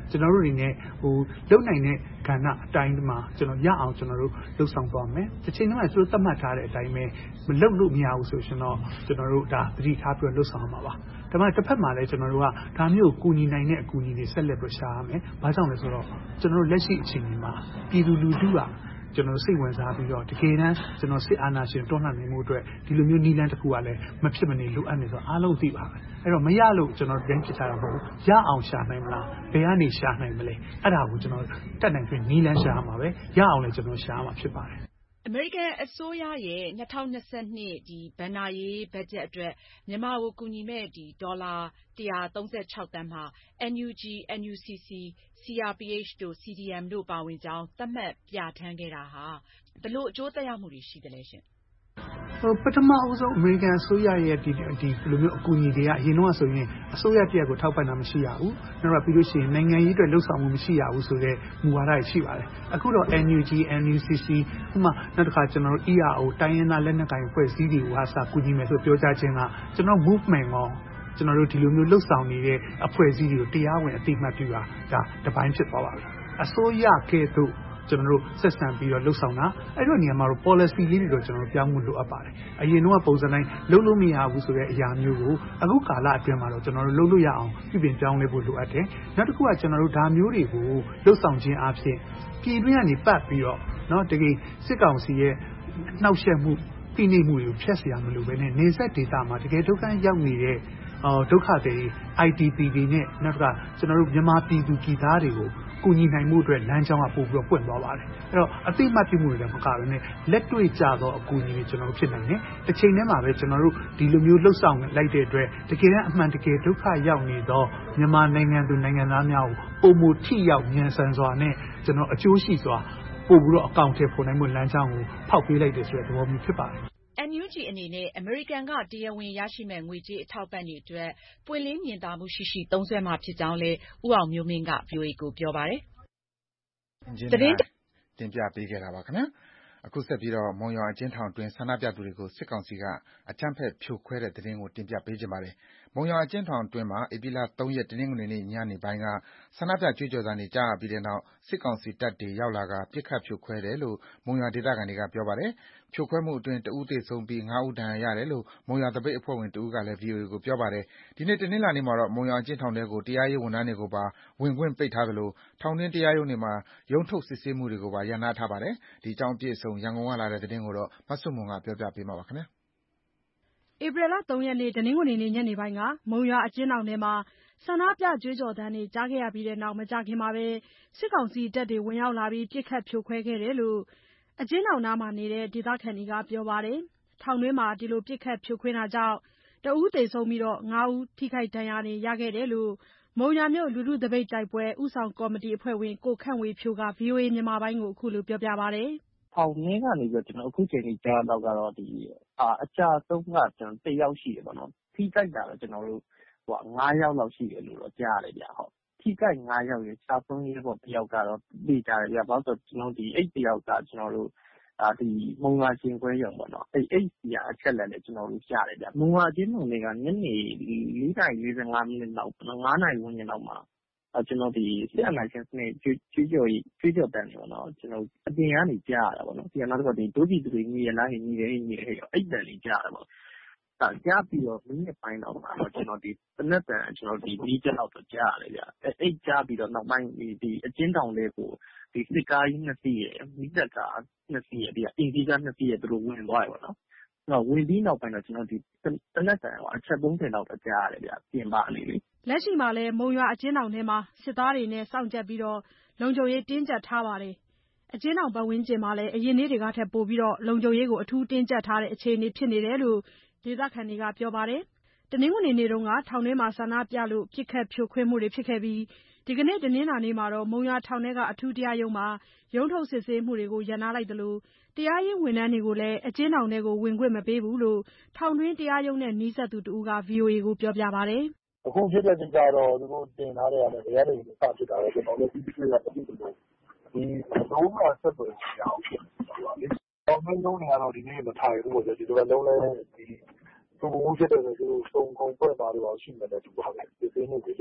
ကျွန်တော်တို့အနေနဲ့ဟိုလုံနိုင်တဲ့ကဏ္ဍအတိုင်းမှာကျွန်တော်ရအောင်ကျွန်တော်တို့လှုပ်ဆောင်သွားမယ်တစ်ချိန်တည်းမှာသူတို့သတ်မှတ်ထားတဲ့အတိုင်းပဲမလုပ်လို့မရဘူးဆိုရှင်တော့ကျွန်တော်တို့ဒါသတိထားပြီးလှုပ်ဆောင်မှာပါဒါမှတစ်ဖက်မှာလည်းကျွန်တော်တို့ကဒါမျိုးကိုကူညီနိုင်တဲ့အကူအညီတွေဆက်လက်ပြီးရှာရမယ်ဘာကြောင့်လဲဆိုတော့ကျွန်တော်တို့လက်ရှိအခြေအနေမှာပြည်သူလူထုကကျွန်တော်စိတ်ဝင်စားပြီးတော့တကယ်တမ်းကျွန်တော်စစ်အာဏာရှင်တွန်းလှန်နေမှုအတွက်ဒီလိုမျိုးနီလန်းတစ်ခုကလည်းမဖြစ်မနေလိုအပ်နေဆိုအားလုံးသိပါပဲအဲ့တော့မရလို့ကျွန်တော်တိုင်းဖြစ်တာတော့မဟုတ်ဘူးရအောင်ရှာနိုင်မလားဘယ်ကနေရှာနိုင်မလဲအဲ့ဒါကိုကျွန်တော်တက်နိုင်ပြီးနီလန်းရှာရမှာပဲရအောင်လည်းကျွန်တော်ရှာရမှာဖြစ်ပါတယ်အမေရိကန်အစိုးရရဲ့၂၀၂၂ဒီဘဏ္ဍာရေးဘတ်ဂျက်အတွက်မြန်မာကိုကူညီမဲ့ဒီဒေါ်လာ၁၃၆သန်းမှာ အန် ယူ ဂျီ အန် ယူ စီ စီ စီ အား ပီ အိတ်ချ် တို့ စီ ဒီ အမ် တို့ပါဝင်ကြောင်းသတ်မှတ်ပြဋ္ဌာန်းခဲ့တာဟာဘယ်လိုအကျိုးသက်ရောက်မှုတွေရှိသလဲရှင်ဟိုပထမအဆုံးအမေရိကန်အစိုးရရဲ့ဒီဒီလိုမျိုးအကူအညီတွေကအရင်တော့ဆိုရင်အစိုးရတရက်ကိုထောက်ပံ့တာမရှိရဘူး။နောက်တော့ပြီးလို့ရှိရင်နိုင်ငံရေးအတွက်လှုပ်ဆောင်မှုမရှိရဘူးဆိုတဲ့မူဝါဒတွေရှိပါတယ်။အခုတော့ အန် ယူ ဂျီ အန် ယူ စီ စီ ဥပမာနောက်တစ်ခါကျွန်တော်တို့ အီ အာ အို တိုင်းရင်းသားလက်နက်ကိုင်ဖွဲ့စည်းတွေကိုအားစာကူညီမယ်ဆိုပြောကြားခြင်းကကျွန်တော် movement ကိုကျွန်တော်တို့ဒီလိုမျိုးလှုပ်ဆောင်နေတဲ့အဖွဲ့အစည်းတွေကိုတရားဝင်အသိမှတ်ပြုတာဒါတစ်ပိုင်းဖြစ်သွားပါပြီ။အစိုးရကဲ့သို့ကျွန်တော်တို့ဆက်ဆံပြီးတော့လှုပ်ဆောင်တာအဲ့တော့နေရာမှာတော့ policy လေးတွေတော့ကျွန်တော်တို့ပြောင်းမှုလိုအပ်ပါတယ်အရင်တော့ပုံစံတိုင်းလှုပ်လို့မရဘူးဆိုတဲ့အရာမျိုးကိုအခုကာလအတွင်းမှာတော့ကျွန်တော်တို့လှုပ်လို့ရအောင်ပြုပြင်ပြောင်းလဲဖို့လိုအပ်တယ်နောက်တစ်ခုကကျွန်တော်တို့ဒါမျိုးတွေကိုလှုပ်ဆောင်ခြင်းအပြင်ပြည်တွင်းကနေပတ်ပြီးတော့เนาะတကယ်စစ်ကောင်စီရဲ့နှောက်ယှက်မှုဖိနှိပ်မှုတွေကိုဖျက်ဆီးရမလို့ပဲနဲ့နေဆက်ဒေသမှာတကယ်ဒုက္ခရောက်နေတဲ့ဒုက္ခတွေ အိုင် ဒီ ပီ တွေနဲ့နောက်ကကျွန်တော်တို့မြန်မာပြည်သူပြည်သားတွေကိုကူညီနိုင်မှုအတွက်လမ်းကြောင်းကပို့ပြီးတော့ပွင့်သွားပါတယ်အဲ့တော့အသိမှတ်ပြုမှုတွေလည်းမကဘဲနဲ့လက်တွေ့ကျသောအကူအညီတွေကျွန်တော်တို့ဖြစ်နိုင်တယ်တစ်ချိန်တည်းမှာပဲကျွန်တော်တို့ဒီလိုမျိုးလှုပ်ဆောင်လိုက်တဲ့အတွက်တကယ်တမ်းအမှန်တကယ်ဒုက္ခရောက်နေသောမြန်မာနိုင်ငံသူနိုင်ငံသားများကိုပုံမူထိရောက်ဉာဏ်ဆန်စွာနဲ့ကျွန်တော်အကျိုးရှိစွာပို့ပြီးတော့အကောင့်ထဲပေါ်နိုင်မှုလမ်းကြောင်းကိုဖောက်ပေးလိုက်တဲ့ဆိုတဲ့သဘောမျိုးဖြစ်ပါတယ်အန် ယူ ဂျီ အနေနဲ့အမေရိကန်ကတရားဝင်ရရှိမဲ့ငွေကြေးအထောက်ပံ့တွေအတွက်ပွင့်လင်းမြင်သာမှုရှိရှိသုံးစွဲမှာဖြစ်ကြောင်းလည်းဦးအောင်မျိုးမင်းက ဗွီအိုအေ ကိုပြောပါတယ်။သတင်းတင်ပြပေးခဲ့တာပါခင်ဗျာ။အခုဆက်ပြီးတော့မုံရွာအကျဉ်းထောင်တွင်းဆန္ဒပြသူတွေကိုစစ်ကောင်စီကအကြမ်းဖက်ဖြိုခွဲတဲ့သတင်းကိုတင်ပြပေးကြပါမယ်။မုံရွာအကျဉ်းထောင်တွင်းမှာဧပြီလ၃ရက်တနင်္ဂနွေနေ့ညနေပိုင်းကဆန္ဒပြကြွေးကြော်သံတွေကြားရပြီးတဲ့နောက်စစ်ကောင်စီတပ်တွေရောက်လာကပစ်ခတ်ဖြိုခွဲတယ်လို့မုံရွာဒေသခံတွေကပြောပါတယ်။ဖြိုခွဲမှုအတွင်းတဦးသေဆုံးပြီးငါးဦးဒဏ်ရာရတယ်လို့မုံရွာသပိတ်အဖွဲ့ဝင်တဦးကလည်း ဗွီအိုအေ ကိုပြောပါတယ်။ဒီနေ့တနင်္လာနေ့မှာတော့မုံရွာအကျဉ်းထောင်ထဲကိုတရားရေးဝန်ထမ်းတွေကိုပါဝင်ခွင့်ပိတ်ထားသလိုထောင်တွင်းတရားရုံးတွေမှာရုံးထုတ်စစ်ဆေးမှုတွေကိုပါရပ်နားထားပါတယ်။ဒီအကြောင်းအပြည့်အစုံရန်ကုန်ကလာတဲ့သတင်းကိုတော့မဆုမွန်ကပြောပြပေးမှာပါခင်ဗျာ။ဧပြီလ၃ရက်နေ့တနင်္ဂနွေနေ့ညနေပိုင်းကမုံရွာအကျဉ်းထောင်ထဲမှာဆန္ဒပြကြွေးကြော်သံတွေကြားခဲ့ရပြီးတဲ့နောက်မကြာခင်မှာပဲစစ်ကောင်စီတပ်တွေဝင်ရောက်လာပြီးပစ်ခတ်ဖြိုခွဲခဲ့တယ်လို့အကျဉ်းထောင်နားမှာနေတဲ့ဒေသခံတွေကပြောပါတယ်။ထောင်တွင်းမှာဒီလိုပစ်ခတ်ဖြိုခွင်းတာကြောင့်တဦးသေဆုံးပြီးငါးဦးထိခိုက်ဒဏ်ရာတွေရခဲ့တယ်လို့မုံရွာမြို့လူထုသပိတ်တိုက်ပွဲဦးဆောင်ကော်မတီအဖွဲ့ဝင်ကိုခန့်ဝေဖြိုးက ဗွီအိုအေမြန်မာပိုင်းကိုအခုလိုပြောပြပါတယ်။ထောင်ထဲကနေပြီးတော့ကျွန်တော်အခုချိန်ကြီးကြားတော့ကတော့ဒီအကြဆုံးကကျွန်တော်တစ်ယောက်ရှိတယ်ပေါ့နော်။ထိခိုက်တာတော့ကျွန်တော်တို့ဟိုငါးယောက်လောက်ရှိတယ်လို့တော့ကြားရတယ်ဗျဟုတ်။ထိခိုက်ငါးယောက်ရဲ့ခြားဆုံးရေးပေါ့တစ်ယောက်ကတော့ပြေးကြတယ်ဗျ။ဘာလို့ဆိုကျွန်တော်ဒီအဲ့တစ်ယောက်ကကျွန်တော်တို့အာဒီမုံရွာရှင်ခွဲရုံပေါ့နော်အဲ့အဲ့ဒီအချက်လက်နဲ့ကျွန်တော်တို့ကြားတယ်ဗျမုံရွာချင်းုံတွေကညနေလေးနာရီလေးဆယ်ငါးမိနစ်လောက်ငါးနာရီဝန်းကျင်လောက်မှာကျွန်တော်ဒီစစ်အာဏာရှင်စနစ်ကျွေးကြော်ကျွေးကြော်တန်းနေပေါ့နော်ကျွန်တော်အပြင်ကနေကြားရတာပေါ့နော်ဒီကနောက်တော့ဒီဒုတိယတွေညီရလားညီတယ်ညီတယ်အဲ့တန်လေးကြားရပေါ့ဒါကြားပြီးတော့မိနစ်ပိုင်းတော့မှာတော့ကျွန်တော်ဒီတနက်တန်ကျွန်တော်ဒီဒီချက်တော့ကြားရတယ်ဗျအဲ့အဲ့ကြားပြီးတော့နောက်ပိုင်းဒီဒီအချင်းတောင်လေးကိုဒီစစ်ကားကြီးနှစ်စီးရဲ့မိသက်ကားနှစ်စီးရဲ့ဒီအင်ဂျီကားနှစ်စီးရဲ့သူတို့ဝင်သွားတယ်ပေါ့နော်တော့ဝင်ပြီးနောက်ပိုင်းတော့ကျွန်တော်ဒီတနက်တန်ကအချက်သုံးဆယ်လောက်တော့ကြားရတယ်ဗျပြင်ပနေလေလက်ရှိမှာလည်းမုံရွာအကျဉ်းထောင်ထဲမှာစစ်သားတွေနဲ့စောင့်ကြပ်ပြီးတော့လုံခြုံရေးတင်းကျပ်ထားပါတယ်အကျဉ်းထောင်ပတ်ဝန်းကျင်မှာလည်းအရင်နေ့တွေကထက်ပိုပြီးတော့လုံခြုံရေးကိုအထူးတင်းကျပ်ထားတဲ့အခြေအနေဖြစ်နေတယ်လို့ဒေသခံတွေကပြောပါတယ်တနင်္ဂနွေနေ့တုန်းကထောင်ထဲမှာဆန္ဒပြလို့ပြစ်ခတ်ဖြိုခွင်းမှုတွေဖြစ်ခဲ့ပြီးဒီကနေ့တနင်္လာနေ့မှာတော့မုံရွာထောင်ထဲကအထူးတရားရုံးမှာရုံးထုတ်စစ်ဆေးမှုတွေကိုရပ်နားလိုက်သလိုတရားရေးဝန်ထမ်းတွေကိုလည်းအကျဉ်းထောင်ထဲကိုဝင်ခွင့်မပေးဘူးလို့ထောင်တွင်းတရားရုံးနဲ့နီးစပ်သူတဦးက ဗွီအိုအေ ကိုပြောပြပါတယ်အခုဖြစ်တဲ့ကိစ္စတော့သူတို့တင်ထားတဲ့ရတယ်တရားတွေစဖြစ်တာတော့ကျွန်တော်လည်းဒီကိစ္စကတတိယလို့ဒီလုံးဝဆက်သွယ်ရအောင်တော့မင်းလုံးနေရတော့ဒီနေ့မထိုင်ဘူးပေါ့ဒီလိုလုံးလဲဒီသူ့ဘုံဖြစ်တဲ့ဆိုသူစုံကုန်ဖွဲ့ပါတော့ရှိမှလည်းသူပါပဲဒီသိနေတယ်လေ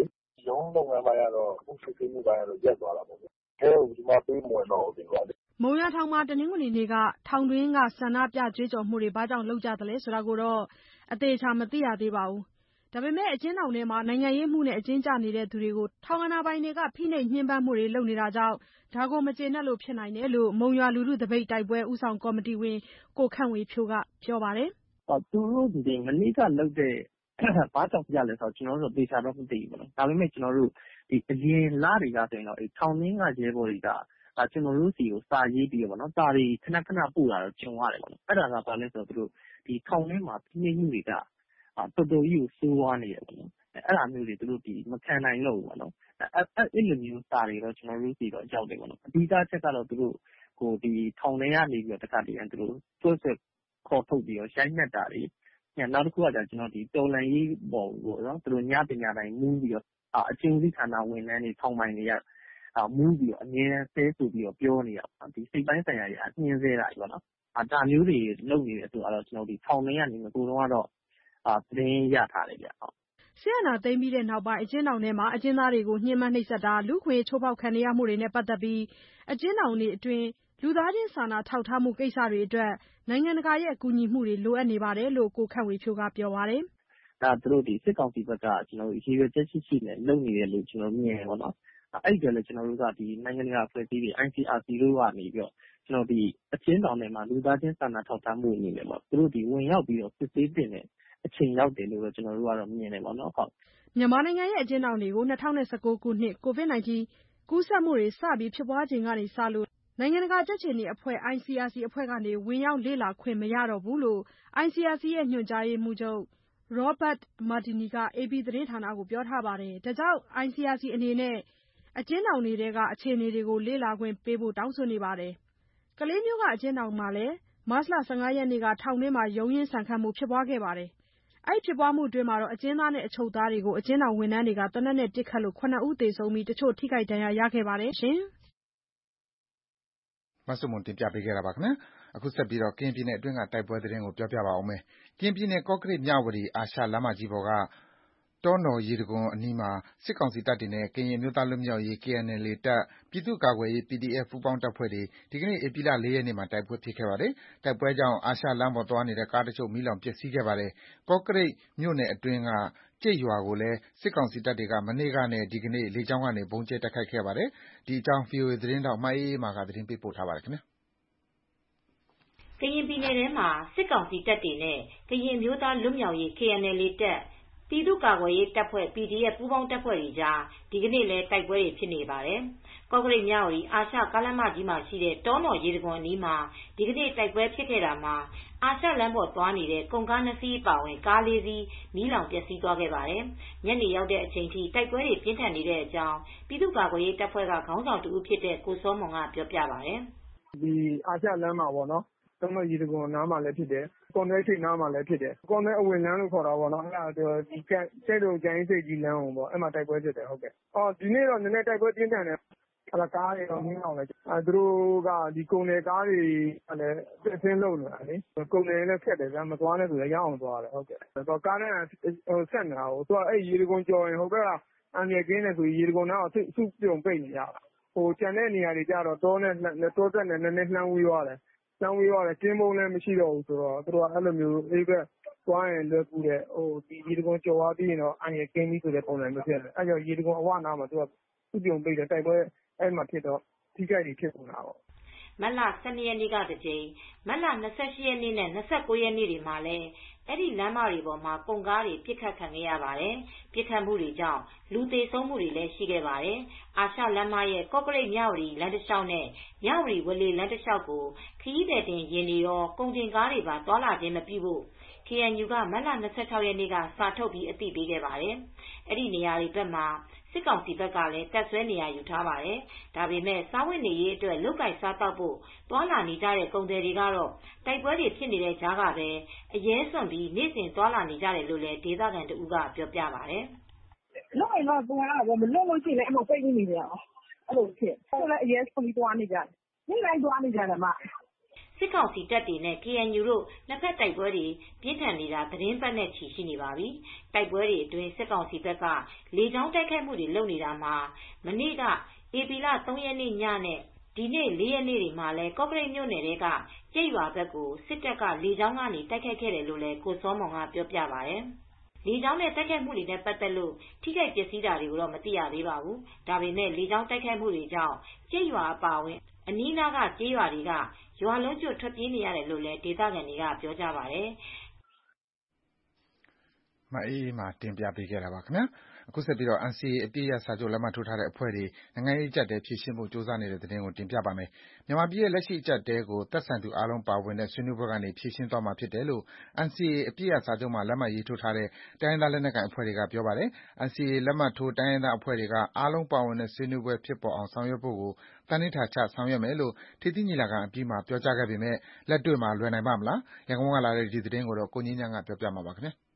ရုံးလုပ်ငန်းပိုင်းကတော့အခုစစ်ဆေးမှုပိုင်းကတော့ရပ်သွားတာပေါ့ဗျ။အဲဒီမှာပေးမဝင်တော့ဘူးဒီက။မုံရွာထောင်မှာတနင်္ဂနွေနေ့ကထောင်တွင်းကဆန္ဒပြကြွေးကြော်မှုတွေဘာကြောင့်လုပ်ကြသလဲဆိုတာကိုတော့အသေးချာမသိရသေးပါဘူး။ဒါပေမဲ့အကျဉ်းထောင်ထဲမှာနိုင်ငံရေးမှုနဲ့အကျဉ်းကျနေတဲ့သူတွေကိုထောင်အာဏာပိုင်တွေကဖိနှိပ်ညှဉ်းပန်းမှုတွေလုပ်နေတာကြောင့်ဒါကိုမကျေနပ်လို့ဖြစ်နိုင်တယ်လို့မုံရွာလူထုသပိတ်တိုက်ပွဲဦးဆောင်ကော်မတီဝင်ကိုခန့်ဝေဖြိုးကပြောပါတယ်။သူတို့ဒီမနေ့ကလုပ်တဲ့ဘာကြောင့်ပြလဲဆိုတော့ကျွန်တော်တို့သေချာတော့မသိဘူးပေါ့နော်။ဒါပေမဲ့ကျွန်တော်တို့ဒီအရင်လတွေကဆိုရင်တော့အဲထောင်ရင်းကရဲဘော်တွေကကျွန်တော်တို့စီကိုစာရေးပြီးတော့ပေါ့နော်။စာတွေခဏခဏပို့တာတော့ကြုံရတယ်ပေါ့နော်။အဲ့ဒါကဘာလဲဆိုတော့သူတို့ဒီထောင်ထဲမှာဖိနှိပ်မှုတွေကတော်တော်ကြီးကိုဆိုးဝါးနေတယ်ပေါ့နော်။အဲ့ဒါမျိုးတွေသူတို့ဒီမခံနိုင်တော့ဘူးပေါ့နော်။အဲ့အဲ့လိုမျိုးစာတွေတော့ကျွန်တော်တို့စီတော့ရောက်တယ်ပေါ့နော်။အဓိကချက်ကတော့သူတို့ဟိုဒီထောင်ထဲကနေပြီးတော့တခါတည်းသူတို့ဆွတ်ဆက်ခေါ်ထုတ်ပြီးတော့ရိုက်နှက်တာတွေနောက်တစ်ခုကကျကျွန်တော်ဒီတော်လန်ရေးပေါ်ကိုနော်သူတို့ညပညာတိုင်းမူးပြီးတော့အချင်းစီဌာနဝန်ထမ်းတွေထောင်ပိုင်းတွေကမူးပြီးတော့အငြင်းဆဲဆိုပြီးတော့ပြောနေတာပေါ့ဒီစိတ်ပိုင်းဆိုင်ရာတွေအနှင်းဆဲတာကြီးပေါ့နော်အတာမျိုးတွေလုပ်နေတယ်ဆိုတော့ကျွန်တော်ဒီထောင်ထဲကနေမကိုတော့ကတော့အာသတင်းရထားတယ်ဗျဟုတ်ဆီယနာသိမ်းပြီးတဲ့နောက်ပိုင်းအကျဉ်းထောင်ထဲမှာအကျဉ်းသားတွေကိုညှဉ်းပန်းနှိပ်စက်တာလူခွေချိုးဖောက်ခံရမှုတွေနဲ့ပတ်သက်ပြီးအကျဉ်းထောင်တွေအတွင်းလူသားချင်းစာနာထောက်ထားမှုကိစ္စတွေအတွက်နိုင်ငံတကာရဲ့အကူအညီမှုတွေလိုအပ်နေပါတယ်လို့ကိုခန့်ဝေဖြိုးကပြောပါတယ်။ဒါသူတို့ဒီစစ်ကောင်စီဘက်ကကျွန်တော်ရေရွယ်ချက်ရှိရှိနဲ့လုပ်နေတယ်လို့ကျွန်တော်မြင်တယ်ပေါ့နော်။အဲ့ဒီလည်းကျွန်တော်တို့ကဒီနိုင်ငံတကာအဖွဲ့အစည်းတွေ I C R C တို့ကနေပြီးတော့ကျွန်တော်ဒီအကျဉ်းထောင်တွေမှာလူသားချင်းစာနာထောက်ထားမှုအနေနဲ့ပေါ့သူတို့ဒီဝင်ရောက်ပြီးတော့စစ်ဆေးတင်တဲ့အချိန်ရောက်တယ်လို့ကျွန်တော်တို့ကတော့မြင်တယ်ပေါ့နော်ဟုတ်။မြန်မာနိုင်ငံရဲ့အကျဉ်းထောင်တွေကို၂၀၁၉ခုနှစ်ကိုဗစ် -19 ကူးစက်မှုတွေစပြီးဖြစ်ပွားချိန်ကနေစလို့နိုင်ငံတကာကြက်ခြေနီအဖွဲ့ I C R C အဖွဲ့ကနေဝင်ရောက်လေ့လာခွင့်မရတော့ဘူးလို့ I C R C ရဲ့ညွှန်ကြားရေးမှူးချုပ် Robert Mardini က A P သတင်းဌာနကိုပြောထားပါတယ်။ဒါကြောင့် I C R C အနေနဲ့အကျဉ်းထောင်တွေထဲကအခြေအနေတွေကိုလေ့လာခွင့်ပေးဖို့တောင်းဆိုနေပါတယ်။ကလေးမြို့ကအကျဉ်းထောင်မှာလည်းမတ်လ၁၅ရက်နေ့ကထောင်တွင်းမှာရုန်းရင်းဆန်ခတ်မှုဖြစ်ပွားခဲ့ပါတယ်။အဲ့ဖြစ်ပွားမှုအတွင်းမှာတော့အကျဉ်းသားနဲ့အချုပ်သားတွေကိုအကျဉ်းထောင်ဝန်ထမ်းတွေကသေနတ်နဲ့ပစ်ခတ်လို့ခုနှစ်ဦးသေဆုံးပြီးတချို့ထိခိုက်ဒဏ်ရာရခဲ့ပါတယ်ရှင်။မဆုမွန်တင်ပြပေးခဲ့တာပါခင်ဗျာအခုဆက်ပြီးတော့ကရင်ပြည်နယ်အတွင်းကတိုက်ပွဲသတင်းကိုပြောပြပါအောင်မယ်ကရင်ပြည်နယ်ကော့ကရိတ်မြဝတီအာရှလမ်းမကြီးပေါ်ကတောနော်ရေတံခွန်အနီးမှာစစ်ကောင်စီတပ်တွေနဲ့ကရင်မျိုးသားလွတ်မြောက်ရေး K N L A တပ်ပြည်သူ့ကာကွယ်ရေး P D F ပူးပေါင်းတပ်ဖွဲ့တွေဒီကနေ့ဧပြီလ၄ရက်နေ့မှာတိုက်ပွဲဖြစ်ခဲ့ပါတယ်တိုက်ပွဲကြောင့်အာရှလမ်းပေါ်သွားနေတဲ့ကားတချို့မီးလောင်ပျက်စီးခဲ့ပါတယ်ကော့ကရိတ်မြို့နယ်အတွင်းကကျိတ်ရွာကိုလည်းစစ်ကောင်စီတပ်တွေကမနေ့ကနဲ့ဒီကနေ့လေကြောင်းကနေဗုံးကျဲတိုက်ခိုက်ခဲ့ပါတယ်ဒီအကြောင်း ဗွီအိုအေသတင်းထောက်မအေးအေးမာကသတင်းပေးပို့ထားပါတယ်ခင်ဗျာကရင်ပြည်နယ်ထဲမှာစစ်ကောင်စီတပ်တွေနဲ့ကရင်မျိုးသားလွတ်မြောက်ရေး K N L A တပ်ပြည်သူ့ကာကွယ်ရေးတပ်ဖွဲ့ P D F ပူးပေါင်းတပ်ဖွဲ့တွေကြားဒီကနေ့လည်းတိုက်ပွဲတွေဖြစ်နေပါတယ်။ကော့ကရိတ်မြဝတီအာရှကားလမ်းမကြီးမှာရှိတဲ့တောနော်ရေတံခွန်အနီးမှာဒီကနေ့တိုက်ပွဲဖြစ်ခဲ့တာမှာအာရှလမ်းပေါ်သွားနေတဲ့ကုန်ကားနှစ်စီးပါဝင်ကားလေးစီးမီးလောင်ပျက်စီးသွားခဲ့ပါတယ်။ညနေရောက်တဲ့အချိန်ထိတိုက်ပွဲတွေပြင်းထန်နေတဲ့အကြောင်းပြည်သူ့ကာကွယ်ရေးတပ်ဖွဲ့ကခေါင်းဆောင်တူဖြစ်တဲ့ကိုစောမွန်ကပြောပြပါတယ်။ဒီအာရှလမ်းမှာပေါ့နော်တောနော်ရေတံခွန်နားမှာလည်းဖြစ်တယ်။ကွန်တွဲထိပ်နားမှာလည်းဖြစ်တယ်။ကွန်တွဲအဝင်လမ်းလို့ခေါ်တာပေါ့နော်။အဲ့ဒါဒီကျဲတို့ကျိုင်းစိတ်ကြီးလမ်းအောင်ပေါ့။အဲ့မှာတိုက်ပွဲဖြစ်တယ်ဟုတ်ကဲ့။အော်ဒီနေ့တော့နည်းနည်းတိုက်ပွဲပြင်းထန်တယ်။အဲ့ဒါကားတွေတော့မင်းအောင်လဲ။အဲသူတို့ကဒီကုန်တယ်ကားတွေလည်းအသင်းလုံးနေတာလေ။ကုန်တယ်လည်းခက်တယ်ဗျာမသွားနဲ့ဆိုရအောင်သွားတယ်ဟုတ်ကဲ့။တော့ကားနဲ့ဟိုဆက်နေတာဟိုသူကအဲ့ရေတံခွန်ကြော်ရင်ဟိုဘက်ကအန်ရကင်းနေဆိုရေတံခွန်တော့စုပြုံပိတ်နေရတာ။ဟိုကျန်တဲ့နေရာတွေကြတော့တောနဲ့တောတက်နဲ့နည်းနည်းနှမ်းဝေးသွားတယ်။နှမ်းဝေးသွားတယ်ကျင်းပုံလည်းမရှိတော့ဘူးဆိုတော့သူတို့ကအဲ့လိုမျိုးအိဘက်သွားရင်လွယ်ကူတယ်ဟိုဒီရေတံခွန်ကြော်သွားပြီးရင်တော့အန်ရကင်းပြီးဆိုတဲ့ပုံစံမျိုးဖြစ်တယ်။အဲ့ကြောင့်ရေတံခွန်အဝနာမှာသူကစုပြုံပိတ်တယ်တိုက်ပွဲအဲ့မှာဖြစ်တော့ထိခိုက်တွေဖြစ်နေတာပေါ့မတ်လ၁၂ရက်နေ့ကတစ်ကြိမ်မတ်လ၂၈ရက်နေ့နဲ့၂၉ရက်နေ့တွေမှာလည်းအဲ့ဒီလမ်းမတွေပေါ်မှာကုန်ကားတွေပြစ်ခတ်ခံခဲ့ရပါတယ်ပြစ်ခတ်မှုတွေကြောင့်လူသေဆုံးမှုတွေလည်းရှိခဲ့ပါတယ်အာရှလမ်းမရဲ့ကော့ကရိတ်မြဝတီလမ်းတစ်လျှောက်နဲ့မြဝတီဝေလေလမ်းတစ်လျှောက်ကိုခရီးသည်တင်ယာဉ်တွေရောကုန်တင်ကားတွေပါသွားလာခြင်းမပြုဖို့ K N U ကမတ်လ၂၆ရက်နေ့ကစာထုတ်ပြီးအသိပေးခဲ့ပါတယ်အဲ့ဒီနေရာတွေဘက်မှာစစ်ကောင်စီဘက်ကလည်းတပ်ဆွဲနေရာယူထားပါတယ်။ဒါပေမဲ့စားဝတ်နေရေးအတွက်လုတ်ကိုက်စားတောက်ဖို့သွာလာနေကြတဲ့ကုန်သည်တွေကတော့တိုက်ပွဲတွေဖြစ်နေတဲ့ကြားကပဲအရေးစွန့်ပြီးနေ့စဉ်သွာလာနေကြတယ်လို့လည်းဒေသခံတဦးကပြောပြပါတယ်။လုတ်ရင်တော့သွားတာပေါ့မလုတ်လို့ရှိရင်လည်းအမှပိတ်နေကြအောင်။အဲ့လိုဖြစ်။ဆိုလည်းအရေးစွန့်ပြီးသွားနေကြတယ်။နေ့တိုင်းသွားနေကြတယ်မ။စစ်ကောင်စီတပ်တွေနဲ့ K N U တို့နှစ်ဖက်တိုက်ပွဲတွေပြင်းထန်နေတာသတင်းပတ်နဲ့ချီရှိနေပါပြီ။ K တိုက်ပွဲတွေအတွင်းစစ်ကောင်စီဘက်ကလေကြောင်းတိုက်ခိုက်မှုတွေလုပ်နေတာမှာမနေ့ကဧပြီလသုံးရက်နေ့ညနဲ့ဒီနေ့လေးရက်နေ့တွေမှာလည်းကော့ကရိတ်မြို့နယ်တွေကကျိတ်ရွာဘက်ကိုစစ်တပ်ကလေကြောင်းကနေတိုက်ခိုက်ခဲ့တယ်လို့လည်းကိုစောမွန်ကပြောပြပါတယ်။လေကြောင်းနဲ့တိုက်ခိုက်မှုတွေနဲ့ပတ်သက်လို့ထိခိုက်ပျက်စီးတာတွေကိုတော့မသိရသေးပါဘူး။ဒါပေမဲ့လေကြောင်းတိုက်ခိုက်မှုတွေကြောင့်ကျိတ်ရွာအပါအဝင်အနီးနားကကျေးရွာတွေကရွာလုံးကျွတ်ထွက်ပြေးနေရတယ်လို့လည်းဒေသခံတွေကပြောကြပါတယ်။မအေးမာတင်ပြပေးခဲ့တာပါခင်ဗျာအခုဆက်ပြီးတော့ N C A အပြည့်အစာချုပ်လက်မှတ်ထိုးထားတဲ့အဖွဲ့တွေနိုင်ငံရေးအကြပ်တဲဖြည့်ရှင်းဖို့စ조사နေတဲ့တဲ့တင်ကိုတင်ပြပါမယ်မြန်မာပြည်ရဲ့လက်ရှိအကြပ်တဲကိုသက်ဆိုင်သူအားလုံးပါဝင်တဲ့ဆွေးနွေးပွဲကနေဖြည့်ရှင်းသွားမှာဖြစ်တယ်လို့ N C A အပြည့်အစာချုပ်မှာလက်မှတ်ရေးထိုးထားတဲ့တိုင်းရင်းသားလက်နက်ကိုင်အဖွဲ့တွေကပြောပါတယ် N C A လက်မှတ်ထိုးတိုင်းရင်းသားအဖွဲ့တွေကအားလုံးပါဝင်တဲ့ဆွေးနွေးပွဲဖြစ်ပေါ်အောင်ဆောင်ရွက်ဖို့ကိုတန်ဋိဌာချဆောင်ရွက်မယ်လို့ထိပ်သီးညီလာခံအပြီးမှာပြောကြားခဲ့ပေမဲ့လက်တွေ့မှာလွယ်နိုင်ပါ့မလားရန်ကုန်ကလာတဲ့ဒီသတင်းကိုတော့ကိုငင်းချမ်းကပြောပြမှာပါခင်ဗျာ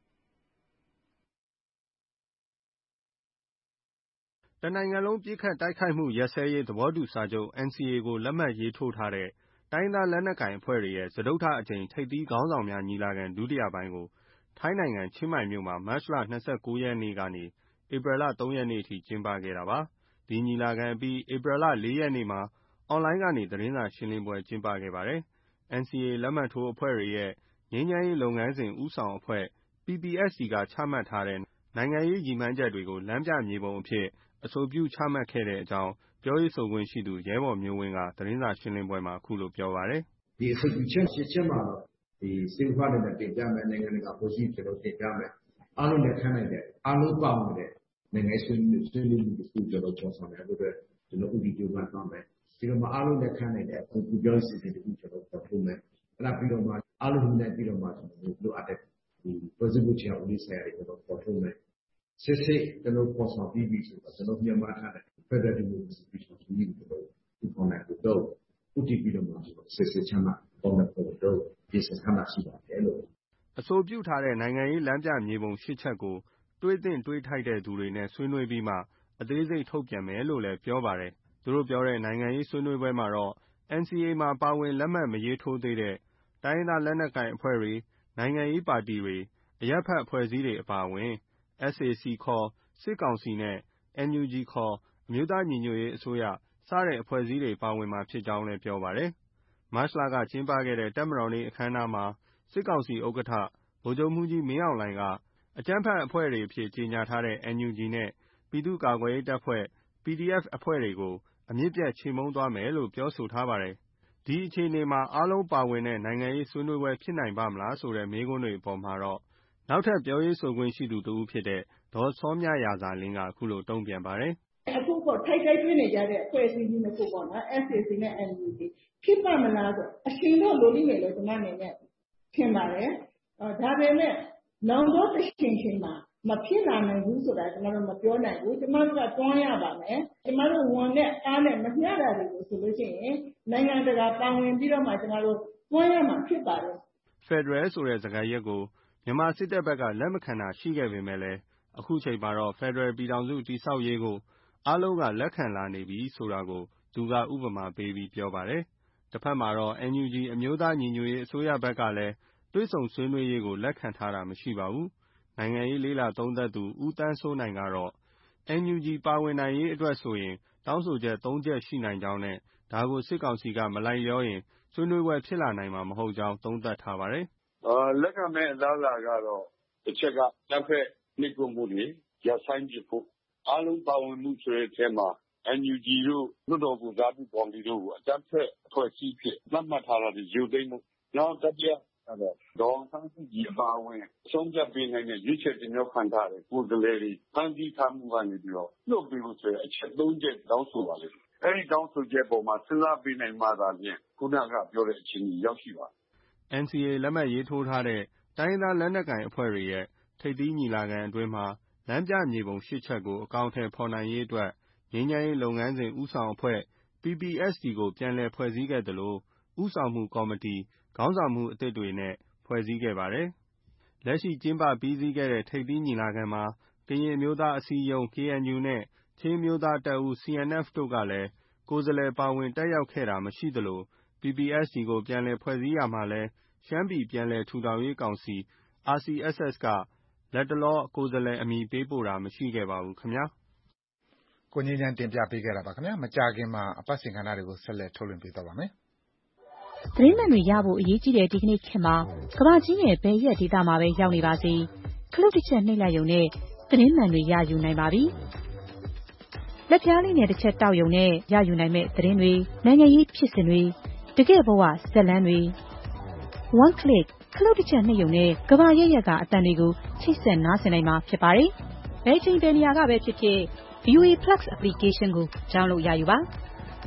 တနိုင်ငံလုံးပစ်ခတ်တိုက်ခိုက်မှုရပ်စဲရေးသဘောတူစာချုပ် N C A ကိုလက်မှတ်ရေးထိုးထားတဲ့တိုင်းသားလက်နက်ကိုင်အဖွဲ့တွေရဲ့စတုတ္ထအကြိမ်ထိပ်သီးခေါင်းဆောင်များညီလာခံဒုတိယပိုင်းကိုထိုင်းနိုင်ငံချင်းမိုင်မြို့မှာမတ်လ၂၉ရက်နေ့ကနေဧပြီလ၃ရက်နေ့ထိကျင်းပခဲ့တာပါ။ဒီညီလာခံအပြီးဧပြီလ၄ရက်နေ့မှာအွန်လိုင်းကနေသတင်းစာရှင်းလင်းပွဲကျင်းပခဲ့ပါတယ်။ N C A လက်မှတ်ထိုးအဖွဲ့တွေရဲ့ငြိမ်းချမ်းရေးလုပ်ငန်းစဉ်ဦးဆောင်အဖွဲ့ P P S C ကချမှတ်ထားတဲ့နိုင်ငံရေးရည်မှန်းချက်တွေကိုလမ်းပြမြေပုံအဖြစ်အဆိုပြုချမှတ်ခဲ့တဲ့အကြောင်းပြောရေးဆိုခွင့်ရှိသူရဲဘော်မျိုးဝင်းကသတင်းစာရှင်းလင်းပွဲမှာအခုလိုပြောပါတယ်။ဒီအဆိုပြုချက်ရှင်းချက်မှာတော့ဒီစေဝါနဲ့တင်ပြမယ်နိုင်ငံတကာဖွဲ့စည်းကျွန်တော်တင်ပြမယ်အားလုံးလက်ခံနိုင်တဲ့အားလုံးပါဝင်တဲ့နိုင်ငံဆွေးနွေးဆွေးနွေးမှုတွေကိုကျွန်တော်ပေါ်ဆောင်တယ်လို့ပဲကျွန်တော်ဥပဒေပြုမှတ်သွားမယ်ဒီလိုမှအားလုံးလက်ခံနိုင်တဲ့အခုပြောစီစဉ်တွေကိုကျွန်တော်ပေါ်ထုတ်မယ်အဲ့ဒါပြီးတော့မှအားလုံးနဲ့ပြီးတော့မှကျွန်တော်တို့အပ်တဲ့ဒီဖွဲ့စည်းမှုချေအောင်လေးဆိုင်ရာတွေကျွန်တော်ပေါ်ထုတ်မယ်စစ်စစ်ကျွန်တော်ပေါ်ဆောင်ပြီးပြီဆိုတော့ကျွန်တော်မြန်မာထားတဲ့ Federal Democracy ပြည်ထောင်စုကြီးကိုဒီပေါ်နိုင်တော့ဥတီပြီးတော့မှစစ်စစ်ချမ်းသာပေါ်နေပေါ်တော့ဒီစခန်းရှိပါတယ်လို့အဆိုပြုထားတဲ့နိုင်ငံရေးလမ်းပြမြေပုံရှစ်ချက်ကိုတွေးသင့်တွေးထိုက်တဲ့သူတွေနဲ့ဆွေးနွေးပြီးမှအသေးစိတ်ထုတ်ပြန်မယ်လို့လည်းပြောပါတယ်။သူတို့ပြောတဲ့နိုင်ငံရေးဆွေးနွေးပွဲမှာတော့ N C A မှာပါဝင်လက်မှတ်မရေးထိုးသေးတဲ့တိုင်းသားလက်နက်ကိုင်အဖွဲ့တွေနိုင်ငံရေးပါတီတွေအရပ်ဖက်အဖွဲ့အစည်းတွေအပါအဝင် S A C ခေါ်စစ်ကောင်စီနဲ့ N U G ခေါ်အမျိုးသားညီညွတ်ရေးအစိုးရစတဲ့အဖွဲ့အစည်းတွေပါဝင်မှာဖြစ်ကြောင်းလည်းပြောပါတယ်။မတ်လကကျင်းပခဲ့တဲ့တပ်မတော်နေ့အခမ်းအနားမှာစစ်ကောင်စီဥက္ကဋ္ဌဗိုလ်ချုပ်မှူးကြီးမင်းအောင်လှိုင်ကအကြမ်းဖက်အဖွဲ့တွေအဖြစ်ကြေညာထားတဲ့ N U G နဲ့ပြည်သူ့ကာကွယ်ရေးတပ်ဖွဲ့ P D F အဖွဲ့တွေကိုအမြစ်ပြတ်ချေမှုန်းသွားမယ်လို့ပြောဆိုထားပါတယ်။ဒီအခြေအနေမှာအားလုံးပါဝင်တဲ့နိုင်ငံရေးဆွေးနွေးပွဲဖြစ်နိုင်ပါ့မလားဆိုတဲ့မေးခွန်းတွေအပေါ်မှာတော့နောက်ထပ်ပြောရေးဆိုခွင့်ရှိသူတဦးဖြစ်တဲ့ဒေါ်စောမြရာဇာလင်းကအခုလိုတုံ့ပြန်ပါတယ်။အခုပေါ့ထိုက်ထိုက်တွေ့နေကြတဲ့အဖွဲ့အစည်းကြီးနှစ်ခုပေါ့နော် S A C နဲ့ N U G ဖြစ်ပါမလားဆိုအရှင်တော့လိုလိမ့်မယ်လို့ကျွန်မအနေနဲ့ထင်ပါတယ်။ဒါပေမဲ့နောင်တော့တစ်ချိန်ချိန်မှာမဖြစ်လာနိုင်ဘူးဆိုတာကျွန်တော်တို့မပြောနိုင်ဘူးကျွန်တော်တို့ကတွန်းရပါမယ်ကျွန်တော်တို့ဝန်နဲ့အားနဲ့မမျှတာတွေကိုဆိုလို့ရှိရင်နိုင်ငံတကာပါဝင်ပြီးတော့မှကျွန်တော်တို့တွန်းရမှာဖြစ်ပါတယ်။ Federal ဆိုတဲ့စကားရပ်ကိုမြန်မာစစ်တပ်ဘက်ကလက်မခံတာရှိခဲ့ပေမဲ့လည်းအခုချိန်မှာတော့ Federal ပြည်ထောင်စုတည်ဆောက်ရေးကိုအားလုံးကလက်ခံလာနေပြီဆိုတာကိုသူကဥပမာပေးပြီးပြောပါတယ်။တစ်ဖက်မှာတော့ N U G အမျိုးသားညီညွတ်ရေးအစိုးရဘက်ကလည်းတွေ့ဆုံဆွေးနွေးရေးကိုလက်ခံထားတာမရှိပါဘူး။နိုင်ငံရေးလေ့လာသုံးသပ်သူဦးသန်းစိုးနိုင်ကတော့ N U G ပါဝင်နိုင်ရေးအတွက်ဆိုရင်တောင်းဆိုချက်သုံးချက်ရှိနိုင်ကြောင်းနဲ့ဒါကိုစစ်ကောင်စီကမလိုက်လျောရင်ဆွေးနွေးပွဲဖြစ်လာနိုင်မှာမဟုတ်ကြောင်းသုံးသပ်ထားပါတယ်။အာလက်ခံမဲ့အလားအလာကတော့တစ်ချက်ကတပ်ဖက်နှိပ်ကွပ်မှုတွေရဆိုင်ပြဖို့အားလုံးပါဝင်မှုဆိုတဲ့အထဲမှာ N U G တို့လွှတ်တော်ကိုစားပြုကော်မတီတို့ကိုအတပ်ဖက်အဖွဲ့အစည်းဖြစ်သတ်မှတ်ထားတာဒီရုပ်သိမ်းမှုနောက်တတိယကတော့ဒေါ်ဆန်းစုကြည်အပါအဝင်ဆုံးဖြတ်ပေးနိုင်တဲ့ရွေးချယ်တင်မြှောက်ခံထားတဲ့ကိုယ်စားလှယ်တွေဖန်တီးထားမှုကနေပြီးတော့လွှတ်ပေးဖို့ဆိုတဲ့အချက်သုံးချက်တောင်းဆိုပါလိမ့်မယ်။အဲဒီတောင်းဆိုချက်ပေါ်မှာစဉ်းစားပေးနိုင်မှသာဖြင့်ခုနကပြောတဲ့အခြေအနေရောက်ရှိပါတယ်။ N C A လက်မှတ်ရေးထိုးထားတဲ့တိုင်းသားလက်နက်ကိုင်အဖွဲ့တွေရဲ့ထိပ်သီးညီလာခံအတွင်းမှာလမ်းပြမြေပုံရှစ်ချက်ကိုအကောင်အထည်ဖော်နိုင်ရေးအတွက်ငြိမ်းချမ်းရေးလုပ်ငန်းစဉ်ဦးဆောင်အဖွဲ့ P P S C ကိုပြန်လည်ဖွဲ့စည်းခဲ့သလိုဦးဆောင်မှုကော်မတီခေါင်းဆောင်မှုအသစ်တွေနဲ့ဖွဲ့စည်းခဲ့ပါတယ်။လက်ရှိကျင်းပပြီးစီးခဲ့တဲ့ထိပ်သီးညီလာခံမှာကရင်အမျိုးသားအစည်းအရုံး K N U နဲ့ချင်းအမျိုးသားတပ်ဦး C N F တို့ကလည်းကိုယ်စားလှယ်ပါဝင်တက်ရောက်ခဲ့တာမရှိသလို P P S C ကိုပြန်လည်ဖွဲ့စည်းရာမှာလည်းရှမ်းပြည်ပြန်လည်ထူထောင်ရေးကောင်စီ R C S S ကလတ်တလောကိုယ်စားလှယ်အမည်ပေးပို့တာမရှိခဲ့ပါဘူးခင်ဗျာ။ကိုငြိမ်းချမ်းတင်ပြပေးခဲ့တာပါခင်ဗျာ။မကြာခင်မှာအပတ်စဉ်ကဏ္ဍတွေကိုဆက်လက်ထုတ်လွှင့်ပေးသွားပါမယ်။သတင်းမှန်တွေရဖို့အရေးကြီးတဲ့ဒီကနေ့ခေတ်မှာကမ္ဘာကြီးရဲ့ဘယ်ရက်ဒေသမှာပဲရောက်နေပါစေခလုတ်တစ်ချက်နှိပ်လိုက်ရုံနဲ့သတင်းမှန်တွေရယူနိုင်ပါပြီ။လက်ပြားလေးနဲ့တစ်ချက်တောက်ရုံနဲ့ရယူနိုင်မဲ့သတင်းတွေနိုင်ငံရေးဖြစ်စဉ်တွေတကယ့်ဘဝဇာတ်လမ်းတွေ one click ခလုတ်တစ်ချက်နှိပ်ရုံနဲ့ကမ္ဘာရဲ့ရက်ကအတန်တွေကိုချိတ်ဆက်နားဆင်နိုင်မှာဖြစ်ပါတယ်။ဘယ်ချိန်ဘယ်နေရာကပဲဖြစ်ဖြစ် ဗီအိုအေ Plus application ကို download ရယူပါ။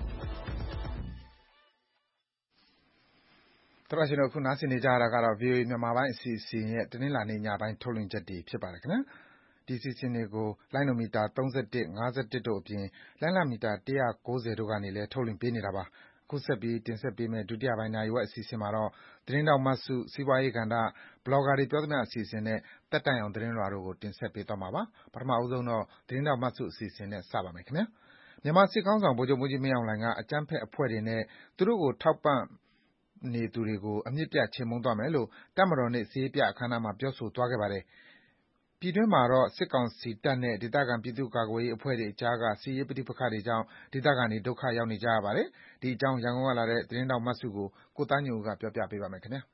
တပတ်ရှင်တို့ခုနားဆင်နေကြရတာကတော့ ဗီအိုအေ မြန်မာပိုင်းအစီအစဉ်ရဲ့တနင်္လာနေ့ညပိုင်းထုတ်လွှင့်ချက်တွေဖြစ်ပါတယ်ခင်ဗျာ။ဒီအစီအစဉ်တွေကိုလိုင်းနိုမီတာသုံး၁၁ ၅၁တို့အပြင်လိုင်းလမီတာone ninetyတို့ကနေလည်းထုတ်လွှင့်ပေးနေတာပါ။အခုဆက်ပြီးတင်ဆက်ပေးမယ့်ဒုတိယပိုင်းနာရီဝက်အစီအစဉ်မှာတော့သတင်းတောက်မတ်စုစီးပွားရေးကဏ္ဍဘလော့ဂါတွေပြောသမျှအစီအစဉ်နဲ့တက်တိုင်အောင်သတင်းလွှာတို့ကိုတင်ဆက်ပေးသွားမှာပါ။ပထမအဦးဆုံးတော့သတင်းတောက်မတ်စုအစီအစဉ်နဲ့စပါမယ်ခင်ဗျာ။မြန်မာစစ်ကောင်းဆောင်ဗိုလ်ချုပ်မှူးကြီးမင်းအောင်လှိုင်ကအကြမ်းဖက်အဖွဲ့တွေနဲ့သူတို့ကိုထောက်ပံ့နေသူတွေကိုအမြင့်ပြတ်ချေမှုန်းသွားမယ်လို့တပ်မတော်နေ့စည်းပြအခမ်းအနားမှာပြောဆိုသွားခဲ့ပါတယ်။ပြည်တွင်းမှာတော့စစ်ကောင်စီတပ်နဲ့ဒေသခံပြည်သူ့ကာကွယ်ရေးအဖွဲ့တွေအကြားကစစ်ရေးပဋိပက္ခတွေကြောင့်ဒေသခံတွေဒုက္ခရောက်နေကြရပါတယ်။ဒီအကြောင်းရန်ကုန်ကလာတဲ့သတင်းတောက်မတ်စုကိုကိုသားညိုဦးကပြောပြပေးပါမယ်ခင်ဗျာ။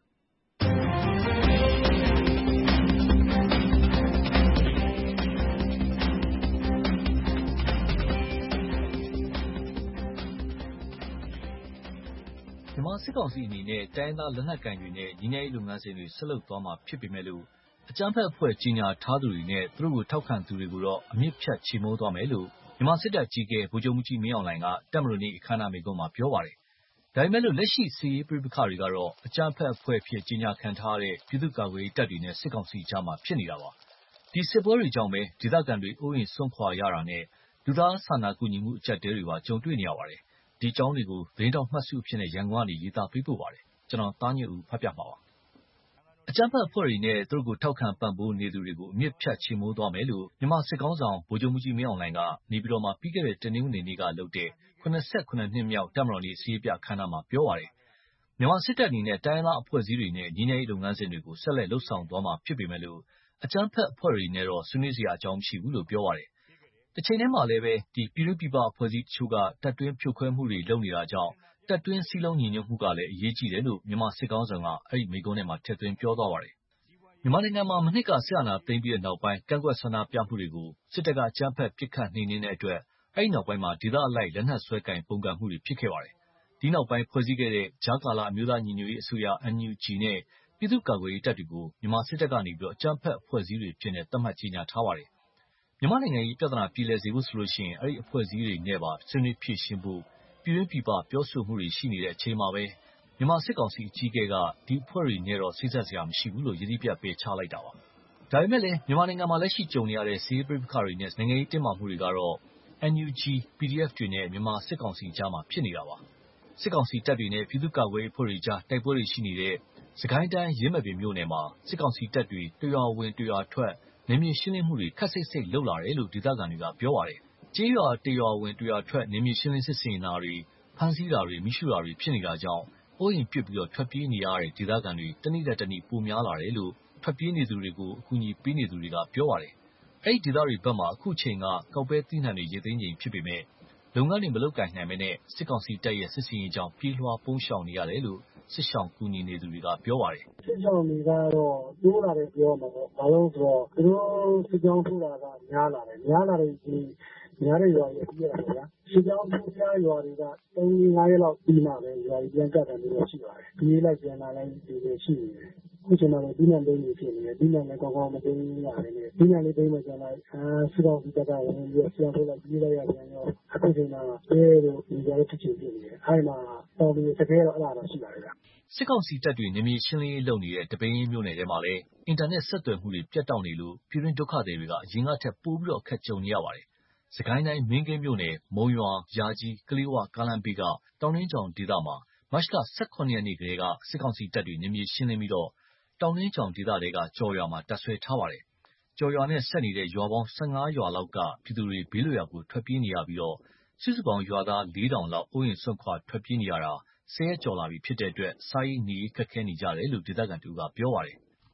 မြန်မာစစ်ကောင်စီအနေနဲ့တိုင်းသားလက်နက်ကိုင်တွေနဲ့ညီညာရေးလုပ်ငန်းစဉ်တွေဆက်လုပ်သွားမှာဖြစ်ပေမဲ့လို့အကြမ်းဖက်အဖွဲ့ကြီးညာထားသူတွေနဲ့သူတို့ကိုထောက်ခံသူတွေကိုတော့အမြင့်ဖြတ်ချေမှုန်းသွားမယ်လို့မြန်မာစစ်တပ်ကြီးကဗိုလ်ချုပ်မှူးကြီးမင်းအောင်လှိုင်ကတပ်မတော်နေ့အခမ်းအနားမိန့်ခွန်းမှာပြောပါတယ်။ဒါပေမဲ့လို့လက်ရှိစစ်ရေးပြည်ပခါတွေကတော့အကြမ်းဖက်အဖွဲ့ဖြစ်ကြီးညာခံထားတဲ့ပြည်သူ့ကာကွယ်ရေးတပ်တွေနဲ့စစ်ကောင်စီကြားမှာဖြစ်နေတာပါ။ဒီစစ်ပွဲတွေကြောင့်ပဲဒေသခံတွေအိုးအိမ်ဆွန့်ခွာရတာနဲ့လူသားစာနာကူညီမှုအကျပ်တဲတွေပါကြုံတွေ့နေရပါတယ်။ဒီအကြောင်းတွေကိုသတင်းတောက်မှတ်စုအဖြစ်နဲ့ရန်ကုန်ကနေရေးသားပေးပို့ပါတယ်။ကျွန်တော်သားညွန့်ဦးဖတ်ပြမှာပါ။အကြမ်းဖက်အဖွဲ့တွေနဲ့သူတို့ကိုထောက်ခံပံ့ပိုးနေသူတွေကိုအမြင့်ဖြတ်ချေမှုန်းသွားမယ်လို့မြန်မာစစ်ကောင်းဆောင်ဗိုလ်ချုပ်မှူးကြီးမင်းအောင်လှိုင်ကနေပြည်တော်မှာပြီးခဲ့တဲ့တနင်္ဂနွေနေ့ကလုပ်တဲ့၇၇နှစ်မြောက်တပ်မတော်နေ့စည်းပြအခမ်းအနားမှာပြောပါတယ်။မြန်မာစစ်တပ်အနေနဲ့တိုင်းသားအဖွဲ့အစည်းတွေနဲ့ညီညာရေးလုပ်ငန်းစဉ်တွေကိုဆက်လက်လှုပ်ဆောင်သွားမှာဖြစ်ပေမဲ့လို့အကြမ်းဖက်အဖွဲ့တွေနဲ့တော့ဆွေးနွေးစရာအကြောင်းမရှိဘူးလို့ပြောပါတယ်။တစ်ချိန်တည်းမှာလည်းပဲဒီပြည်တွင်းပြည်ပအဖွဲ့အစည်းတချို့ကတပ်တွင်းဖြိုခွဲမှုတွေလုပ်နေတာကြောင့်တပ်တွင်းစည်းလုံးညီညွတ်မှုကလည်းအရေးကြီးတယ်လို့မြန်မာစစ်ကောင်းဆောင်ကအဲ့ဒီမိန့်ခွန်းထဲမှာထည့်သွင်းပြောသွားပါတယ်။မြန်မာနိုင်ငံမှာမနှစ်ကစစ်အာဏာသိမ်းပြီးတဲ့နောက်ပိုင်းကန့်ကွက်ဆန္ဒပြမှုတွေကိုစစ်တပ်ကအကြမ်းဖက်ပစ်ခတ်နှိမ်နင်းတဲ့အတွက်အဲ့ဒီနောက်ပိုင်းမှာဒေသအလိုက်လက်နက်စွဲကင်ပုန်ကန်မှုတွေဖြစ်ခဲ့ပါတယ်။ဒီနောက်ပိုင်းဖွဲ့စည်းခဲ့တဲ့ဂျာကာလာအမျိုးသားညီညွတ်ရေးအစိုးရ N U G နဲ့ပြည်သူ့ကာကွယ်ရေးတပ်တွေကိုမြန်မာစစ်တပ်ကနေပြီးတော့အကြမ်းဖက်အဖွဲ့အစည်းတွေဖြစ်နေသတ်မှတ်ကြေညာထားပါတယ်။မြန်မာနိုင်ငံရေးပြဿနာပြည်လည်စေဖို့ဆိုလို့ရှိရင်အဲ့ဒီအဖွဲ့အစည်းတွေနဲ့ပါဆွေးနွေးဖြေရှင်းဖို့ပြည်တွင်းပြည်ပပြောဆိုမှုတွေရှိနေတဲ့အချိန်မှာပဲမြန်မာစစ်ကောင်စီအကြီးအကဲကဒီအဖွဲ့တွေနဲ့တော့စိစက်စရာမရှိဘူးလို့ယတိပြတ်ပယ်ချလိုက်တာပါ။ဒါပေမဲ့လည်းမြန်မာနိုင်ငံမှာလက်ရှိကြုံနေရတဲ့စီးရေးပြည်ပခါတွေနဲ့နိုင်ငံရေးတင်းမာမှုတွေကတော့ N U G P D F တွေနဲ့မြန်မာစစ်ကောင်စီကြားမှာဖြစ်နေတာပါ။စစ်ကောင်စီတပ်တွေနဲ့ပြည်သူ့ကာကွယ်ရေးအဖွဲ့တွေကြားတိုက်ပွဲတွေရှိနေတဲ့စကိုင်းတိုင်းရင်းမဲ့ပင်မြို့နယ်မှာစစ်ကောင်စီတပ်တွေတရွာဝင်တရွာထွက်နေမြေရှင်းလင်းမှုတွေခက်စိတ်စိတ်လုပ်လာတယ်လို့ဒေသခံတွေကပြောပါတယ်။ကျေးရွာတရွာဝင်တရွာထွက်နေမြေရှင်းလင်းစစ်ဆင်တာတွေဖမ်းဆီးတာတွေမိရှုတာတွေဖြစ်နေတာကြောင့်အိုးအိမ်ပြစ်ပြီးတော့ထွက်ပြေးနေရတဲ့ဒေသခံတွေတနည်းလက်တနည်းပိုများလာတယ်လို့ထွက်ပြေးနေသူတွေကိုအကူအညီပေးနေသူတွေကပြောပါတယ်။အဲ့ဒီဒေသတွေဘက်မှာအခုချိန်ကကောက်ပဲသီးနှံတွေရေသိမ်းချိန်ဖြစ်ပေမဲ့လုပ်ငန်းတွေမလုပ်ကင်နိုင်မနဲ့စစ်ကောင်စီတပ်ရဲ့စစ်စင်ရေးကြောင့်ပြေးလွှားပုန်းရှောင်နေရတယ်လို့စစ်ဆောင်ကူညီနေသူတွေကပြောပါတယ်။စစ်ဆောင်တွေကတော့တိုးလာတယ်ပြောမှာပေါ့။ဘာလို့ဆိုတော့သူတို့စစ်ကြောင်းထိုးတာကများလာတယ်။များလာတဲ့ဒီများတဲ့ရွာတွေအပြည့်ရတယ်ဗျာ။စစ်ကြောင်းထိုးကြရွာတွေကသုံးငါးရက်လောက်ပြီးမှပဲရွာကြီးပြန်ကတ်တယ်လို့ရှိပါတယ်။ပြေးလိုက်ပြန်လာလိုက်ဒီလိုရှိနေတယ်။အခုချိန်မှာလည်းဒီနံသိန်းတွေဖြစ်နေတယ်။ဒီနံလည်းကောင်းကောင်းမသိမ်းရတယ်နဲ့ဒီနံလေးသိမ်းမှကျန်လိုက်အာစစ်ကောင်စီတပ်ကဝင်ပြီးတော့ပြန်ထိုးလိုက်ပြေးလိုက်ရပြန်ရောအခုချိန်မှာအဲလိုဒီကြတဲ့တစ်ချိန်ဖြစ်နေတယ်။အဲ့မှာတော်ပြီးတကယ်တော့အဲ့ဒါတော့ရှိပါတယ်ဗျ။စစ်ကောင်စီတပ်တွေနေမြေရှင်းလင်းရေးလုပ်နေတဲ့တပိန်းမြို့နယ်ထဲမှာလည်းအင်တာနက်ဆက်သွယ်မှုတွေပြတ်တောက်နေလို့ပြည်တွင်းဒုက္ခသည်တွေကအရင်ကထက်ပိုပြီးတော့အခက်ကြုံနေရပါတယ်။စကိုင်းတိုင်းမင်းကင်းမြို့နယ်မုံရွာယာကြီးကလေးဝကားလမ်းဘေးကတောင်တွင်းချောင်ဒေသမှာမတ်လ၁၇ရက်နေ့ကလေးကစစ်ကောင်စီတပ်တွေနေမြေရှင်းလင်းပြီးတော့တောင်တွင်းချောင်ဒေသတွေကကြော်ရွာမှာတပ်ဆွဲထားပါတယ်။ကြော်ရွာနဲ့ဆက်နေတဲ့ရွာပေါင်း၁၅ရွာလောက်ကပြည်သူတွေဘေးလွတ်ရာကိုထွက်ပြေးနေရပြီးတော့စုစုပေါင်းရွာသားလေးထောင်လောက်အိုးအိမ်ဆွန့်ခွာထွက်ပြေးနေရတာဆယ်ရက်ကျော်လာပြီဖြစ်တဲ့အတွက်စားရေးနေရေးခက်ခဲနေကြတယ်လို့ဒေသခံတူကပြောပါတယ်။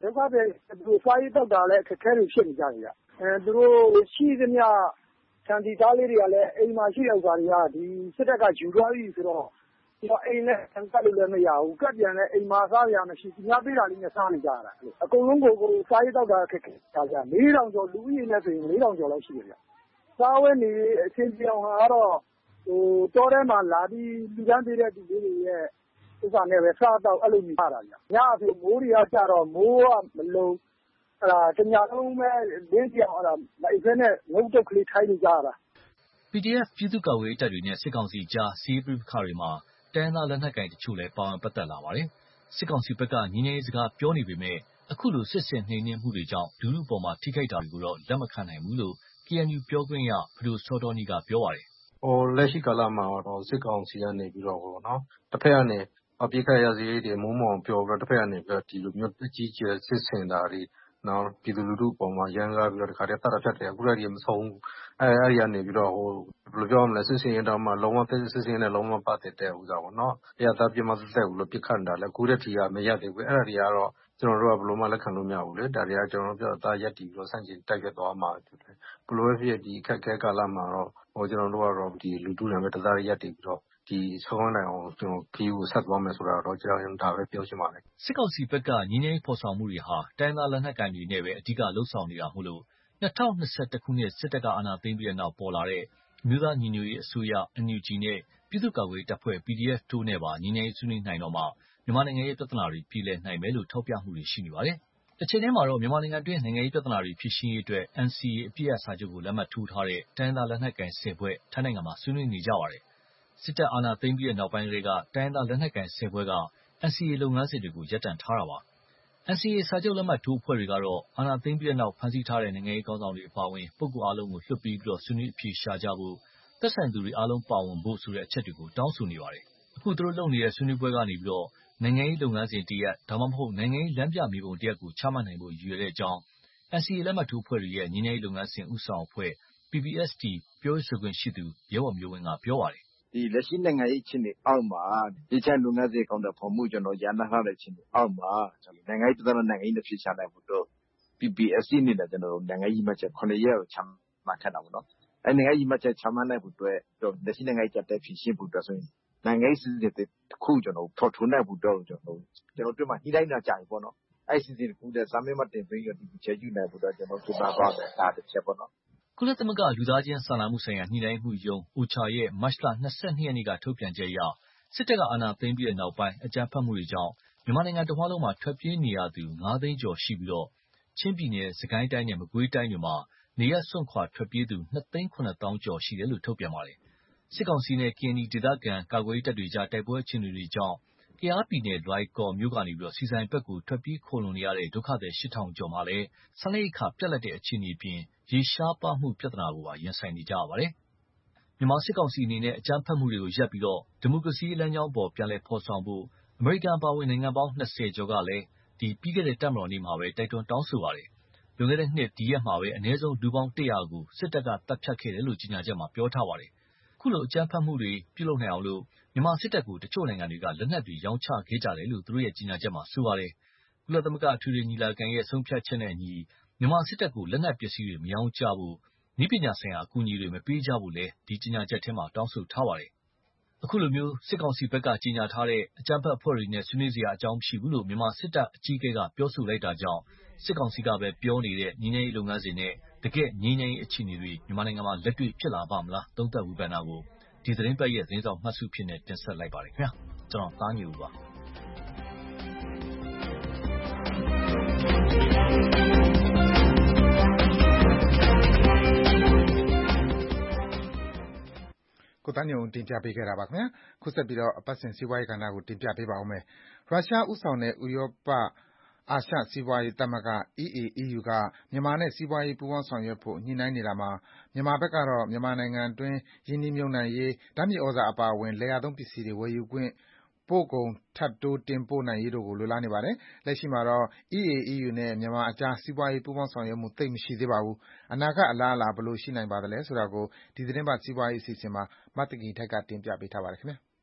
ဒုက္ခသည်သူတို့စားရေးတောက်တာလည်းအခက်အခဲတွေဖြစ်နေကြတယ်ဗျအဲသူတို့ရှိသမျှခြံတီသားလေးတွေကလည်းအိမ်မှာရှိတဲ့ဥစ္စာတွေကဒီစစ်တပ်ကယူသွားပြီဆိုတော့အိမ်နဲ့ကတ်လို့လည်းမရဘူးကတ်ပြန်လည်းအိမ်မှာစားရမရှိဘူးညပေးတာလေးနဲ့စားနေကြရတာအကုန်လုံးကိုစားရေးတောက်တာအခက်အခဲကြကြလေးတောင်ကျော်လူဦးရေနဲ့ဆိုရင်လေးတောင်ကျော်လောက်ရှိတယ်ဗျစားဝဲနေအချင်းပြောင်းကတော့ဟိုတောထဲမှာလာပြီးလူတန်းပေးတဲ့ဒီလေးတွေရဲ့ဥစ္စာနဲ့ပဲစားတော့အဲ့လိုမြင်ရတာဗျညအပြင်မိုးတွေကကြတော့မိုးကမလုံးအဲ့ဒါတညာလုံးပဲလင်းပြောင်အဲ့ဒါလိုက်ဖဲနဲ့ငုတ်တုတ်ကလေးထိုင်းနေကြတာပီဒီအက်ဖ် ပြည်သူ့ကာကွယ်ရေးတပ်တွေနဲ့စစ်ကောင်စီကြားစစ်ရေးပဋိပက္ခတွေမှာတိုင်းရင်းသားလက်နက်ကိုင်တချို့လည်းပါဝင်ပတ်သက်လာပါတယ်။စစ်ကောင်စီဘက်ကငြိမ်းချမ်းရေးစကားပြောနေပေမဲ့အခုလိုစစ်ဆင်နှိမ်နင်းမှုတွေကြောင့်လူထုအပေါ်ထိခိုက်တာတွေကိုတော့လက်မခံနိုင်ဘူးလို့ ကေအန်ယူ ပြောခွင့်ရဖဒိုစောတောနီးကပြောပါတယ်။ဟိုလက်ရှိကာလမှာတော့စစ်ကောင်စီကနေပြီးတော့ဟိုနော်တစ်ဖက်ကနေအပြစ်ခတ်ရစီတွေမုံမောင်ပြောပြီးတော့တစ်ဖက်ကနေပြီးတော့ဒီလိုမျိုးအကြီးကျယ်စစ်ဆင်တာတွေနော်ပြည်သူလူထုအပေါ်မှာရန်ကားပြီးတော့တခါတည်းတတ်တာဖြတ်တယ်အခုလည်းမဆုံးဘူးအဲအဲ့ဒီကနေပြီးတော့ဟိုဘယ်လိုပြောမလဲစစ်စင်ရင်တော့မှလုံးဝစစ်စင်နဲ့လုံးဝပတ်သက်တဲ့ဥစ္စာပေါ့နော်အရာသားပြမသက်သက်ဘူးလို့ပြစ်ခတ်တာလဲအခုတည်းထီကမရသေးဘူးအဲ့ဒါတွေကတော့ကျွန်တော်တို့ကဘယ်လိုမှလက်ခံလို့မရဘူးလေဒါတွေကကျွန်တော်တို့ပြောအသားရက်တီပြီးတော့ဆန့်ကျင်တိုက်ပြသွားမှာဖြစ်တယ်ဘယ်လိုပဲဖြစ်ဒီခက်ခဲကာလမှာတော့ဟိုကျွန်တော်တို့ကတော့ဒီလူထုတွေပဲတသားရက်တီပြီးတော့ဒီဆုံးနိုင်အောင်ကျွန်တော်ခီးကိုဆက်သွားမယ်ဆိုတာတော့ကျွန်တော်ဒါပဲပြောချင်ပါတယ်စစ်ကောင်စီဘက်ကငင်းငယ်ဖော်ဆောင်မှုတွေဟာတိုင်းသားလက်နက်ကိုင်တွေနဲ့ပဲအဓိကလှုပ်ဆောင်နေတာမို့လို့၂၀၂၁ခုနှစ်စစ်တပ်ကအာဏာသိမ်းပြီးတဲ့နောက်ပေါ်လာတဲ့အမျိုးသားညီညွတ်ရေးအစိုးရ အန်ယူဂျီ နဲ့ပြည်သူ့ကာကွယ်ရေးတပ်ဖွဲ့ ပီဒီအက်ဖ် တို့နဲ့ပါငြိမ်းချမ်းရေးဆွေးနွေးနိုင်တော့မှမြန်မာနိုင်ငံရဲ့ပြဿနာတွေပြေလည်နိုင်မယ်လို့ထောက်ပြမှုတွေရှိနေပါတယ်။တစ်ချိန်တည်းမှာတော့မြန်မာနိုင်ငံတွင်းနိုင်ငံရေးပြဿနာတွေဖြေရှင်းရေးအတွက် အန်စီအေ အပစ်ရပ်စာချုပ်ကိုလက်မှတ်ထိုးထားတဲ့တိုင်းသားလက်နက်ကိုင်ဆယ်ဖွဲ့ထိုင်းနိုင်ငံမှာဆွေးနွေးနေကြပါတယ်။စစ်တပ်အာဏာသိမ်းပြီးတဲ့နောက်ပိုင်းကတည်းကတိုင်းသားလက်နက်ကိုင်ဆယ်ဖွဲ့က အန်စီအေ လုပ်ငန်းစဉ်တွေကိုရပ်တန့်ထားတာပါ။ အန်စီအေ စာချုပ်လက်မှတ်ထိုးအဖွဲ့တွေကတော့အာဏာသိမ်းပြီးတဲ့နောက်ဖမ်းဆီးထားတဲ့နိုင်ငံရေးခေါင်းဆောင်တွေအပါအဝင်ပုဂ္ဂိုလ်အားလုံးကိုလွှတ်ပေးပြီးဆွေးနွေးအဖြေရှာကြဖို့သက်ဆိုင်သူတွေအားလုံးပါဝင်ဖို့ဆိုတဲ့အချက်တွေကိုတောင်းဆိုနေပါတယ်။အခုသူတို့လုပ်နေတဲ့ဆွေးနွေးပွဲကနေပြီးတော့နိုင်ငံရေးလုပ်ငန်းစဉ်တရပ်ဒါမှမဟုတ်နိုင်ငံရေးလမ်းပြမြေပုံတရပ်ကိုချမှတ်နိုင်ဖို့ရည်ရွယ်တဲ့အကြောင်း အန်စီအေ လက်မှတ်ထိုးအဖွဲ့တွေရဲ့ငြိမ်းချမ်းရေးလုပ်ငန်းစဉ်ဦးဆောင်အဖွဲ့ ပီ ပီ အက်စ် တီ ပြောရေးဆိုခွင့်ရှိသူရဲဘော်မျိုးဝင်းကပြောပါတယ်ဒီလက်ရှိနိုင်ငံရေးအခြေအနေအောက်မှာဒီချမ်းလုပ်ငန်းစဉ်ကောင်တာဖော်မှုကျွန်တော်ရန်နာထားတဲ့အခြေအနေအောက်မှာနိုင်ငံရေးပြည်ထောင်နိုင်ငံရေးတစ်ဖြစ်ချနိုင်ဖို့တော့ ပီ ပီ အက်စ် တီ နဲ့ကျွန်တော်တို့နိုင်ငံရေးမှတ်ချက်ခုနှစ်ရက်ကိုချမှတ်ထားတာပေါ့နော်အဲနိုင်ငံရေးမှတ်ချက်ချမှတ်နိုင်ဖို့အတွက်လက်ရှိနိုင်ငံရေးကြတဲ့ဖြစ်ရှင်းဖို့အတွက်ဆိုရင်နိုင်ငံရေးစစ်စစ်တစ်ခုကျွန်တော်ထော်ထုံနိုင်ဖို့တော့ကျွန်တော်ကျွန်တော်တို့မှညှိနှိုင်းတာကြာပြီပေါ့နော်အဲစစ်စစ်တစ်ခုတဲ့စာမေးမှတင်ပြီးတော့ဒီချက်ယူနိုင်ဖို့တော့ကျွန်တော်ပြပါပါမယ်ဒါတစ်ချက်ပေါ့နော်ကုလသမဂ္ဂလူသားချင်းစာနာမှုဆိုင်ရာညှိနှိုင်းမှုယုံ အိုချာ ရဲ့မတ်လ၂၂ရက်နေ့ကထုတ်ပြန်ချက်အရစစ်တပ်ကအာဏာသိမ်းပြီးတဲ့နောက်ပိုင်းအကြမ်းဖက်မှုတွေကြောင့်မြန်မာနိုင်ငံတစ်ဝှမ်းလုံးမှာထွက်ပြေးနေရသူငါးသိန်းကျော်ရှိပြီးတော့ချင်းပြည်နယ်၊စကိုင်းတိုင်းနဲ့မကွေးတိုင်းတွေမှာနေရပ်စွန့်ခွာထွက်ပြေးသူနှစ်သိန်းခုနှစ်သောင်းကျော်ရှိတယ်လို့ထုတ်ပြန်ပါတယ်။စစ်ကောင်စီနဲ့ ကေအန်ယူဒေသခံကာကွယ်ရေးတပ်တွေကြားတိုက်ပွဲအခြေအနေတွေကြောင့်ကယားပြည်နယ်လွိုင်ကော်မြို့ကနေပြီးဆီဆိုင်ဘက်ကိုထွက်ပြေးခိုလှုံနေရတဲ့ဒုက္ခသည်ရှစ်ထောင်ကျော်မှာလည်းစားနပ်ရိက္ခာပြတ်လပ်တဲ့အခြေအနေအပြင်ရေရှားပါးမှုပြဿနာကိုပါရင်ဆိုင်နေကြရပါတယ်။မြန်မာစစ်ကောင်စီအနေနဲ့အကြမ်းဖက်မှုတွေကိုရပ်ပြီးတော့ဒီမိုကရေစီလမ်းကြောင်းပေါ်ပြန်လည်ဖော်ဆောင်ဖို့အမေရိကန်ပါဝင်နိုင်ငံပေါင်း၂၀ကျော်ကလည်းဒီပြီးခဲ့တဲ့တပ်မတော်နေ့မှာပဲတိုက်တွန်းတောင်းဆိုပါတယ်။လွန်ခဲ့တဲ့နှစ်ဒီရက်မှာပဲအနည်းဆုံးလူပေါင်းတစ်ရာကိုစစ်တပ်ကတပ်ဖြတ်ခဲ့တယ်လို့ကြေညာချက်မှာပြောထားပါတယ်။ခုလိုအကြမ်းဖက်မှုတွေပြုလုပ်နိုင်အောင်လို့မြန်မာစစ်တပ်ကိုတချို့နိုင်ငံတွေကလက်နက်တွေရောင်းချခဲ့ကြတယ်လို့သူတို့ရဲ့ကြေညာချက်မှာဆိုပါတယ်။ကုလသမဂ္ဂအထွေထွေညီလာခံရဲ့ဆုံးဖြတ်ချက်နဲ့အညီမြန်မာစစ်တပ်ကိုလက်နက်ပစ္စည်းတွေမရောင်းချဖို့နည်းပညာဆိုင်ရာအကူအညီတွေမပေးကြဖို့လည်းဒီကြေညာချက်ထဲမှာတောင်းဆိုထားပါတယ်။အခုလိုမျိုးစစ်ကောင်စီဘက်ကကြေညာထားတဲ့အကြမ်းဖက်အဖွဲ့တွေနဲ့ဆွေးနွေးစရာအကြောင်းမရှိဘူးလို့မြန်မာစစ်တပ်အကြီးအကဲကပြောဆိုလိုက်တာကြောင့်စစ်ကောင်စီကပဲပြောနေတဲ့ငြိမ်းချမ်းရေးလုပ်ငန်းစဉ်နဲ့တကယ့်ငြိမ်းချမ်းရေးအခြေအနေတွေမြန်မာနိုင်ငံမှာလက်တွေ့ဖြစ်လာပါမလားသုံးသပ်ဝေဖန်တာကိုဒီသတင်းပတ်ရဲ့သတင်းဆောင်မှတ်စုဖြစ်နေတင်ဆက်လိုက်ပါတယ်ခင်ဗျာကျွန်တော်သားညူပါကိုသားညုံတင်ပြပေးခဲ့တာပါခင်ဗျာခုဆက်ပြီးတော့အပတ်စဉ်စီးပွားရေးကဏ္ဍကိုတင်ပြပေးပါဦးမယ်ရုရှားဥဆောင်တဲ့ဥရောပအာရှစီးပွားရေးသမဂ္ဂ အီးအေ အီးယူ ကမြန်မာနဲ့စီးပွားရေးပူးပေါင်းဆောင်ရွက်ဖို့ညှိနှိုင်းနေတာမှာမြန်မာဘက်ကတော့မြန်မာနိုင်ငံတွင်းရင်းနှီးမြှုပ်နှံရေး၊ဓါတ်မြေဩဇာအပါအဝင်လယ်ယာသုံးပစ္စည်းတွေဝယ်ယူခွင့်ပို့ကုန်ထပ်တိုးတင်ပို့နိုင်ရေးတို့ကိုလိုလားနေပါတယ်။လက်ရှိမှာတော့ အီးအေ အီးယူနဲ့မြန်မာအကြားစီးပွားရေးပူးပေါင်းဆောင်ရွက်မှုသိပ်မရှိသေးပါဘူး။အနာဂတ်အလားအလာဘယ်လိုရှိနိုင်ပါသလဲဆိုတာကိုဒီသီတင်းပတ်စီးပွားရေးအစီအစဉ်မှာမသိဂီထိုက်ကတင်ပြပေးထားပါတယ်ခင်ဗျာ။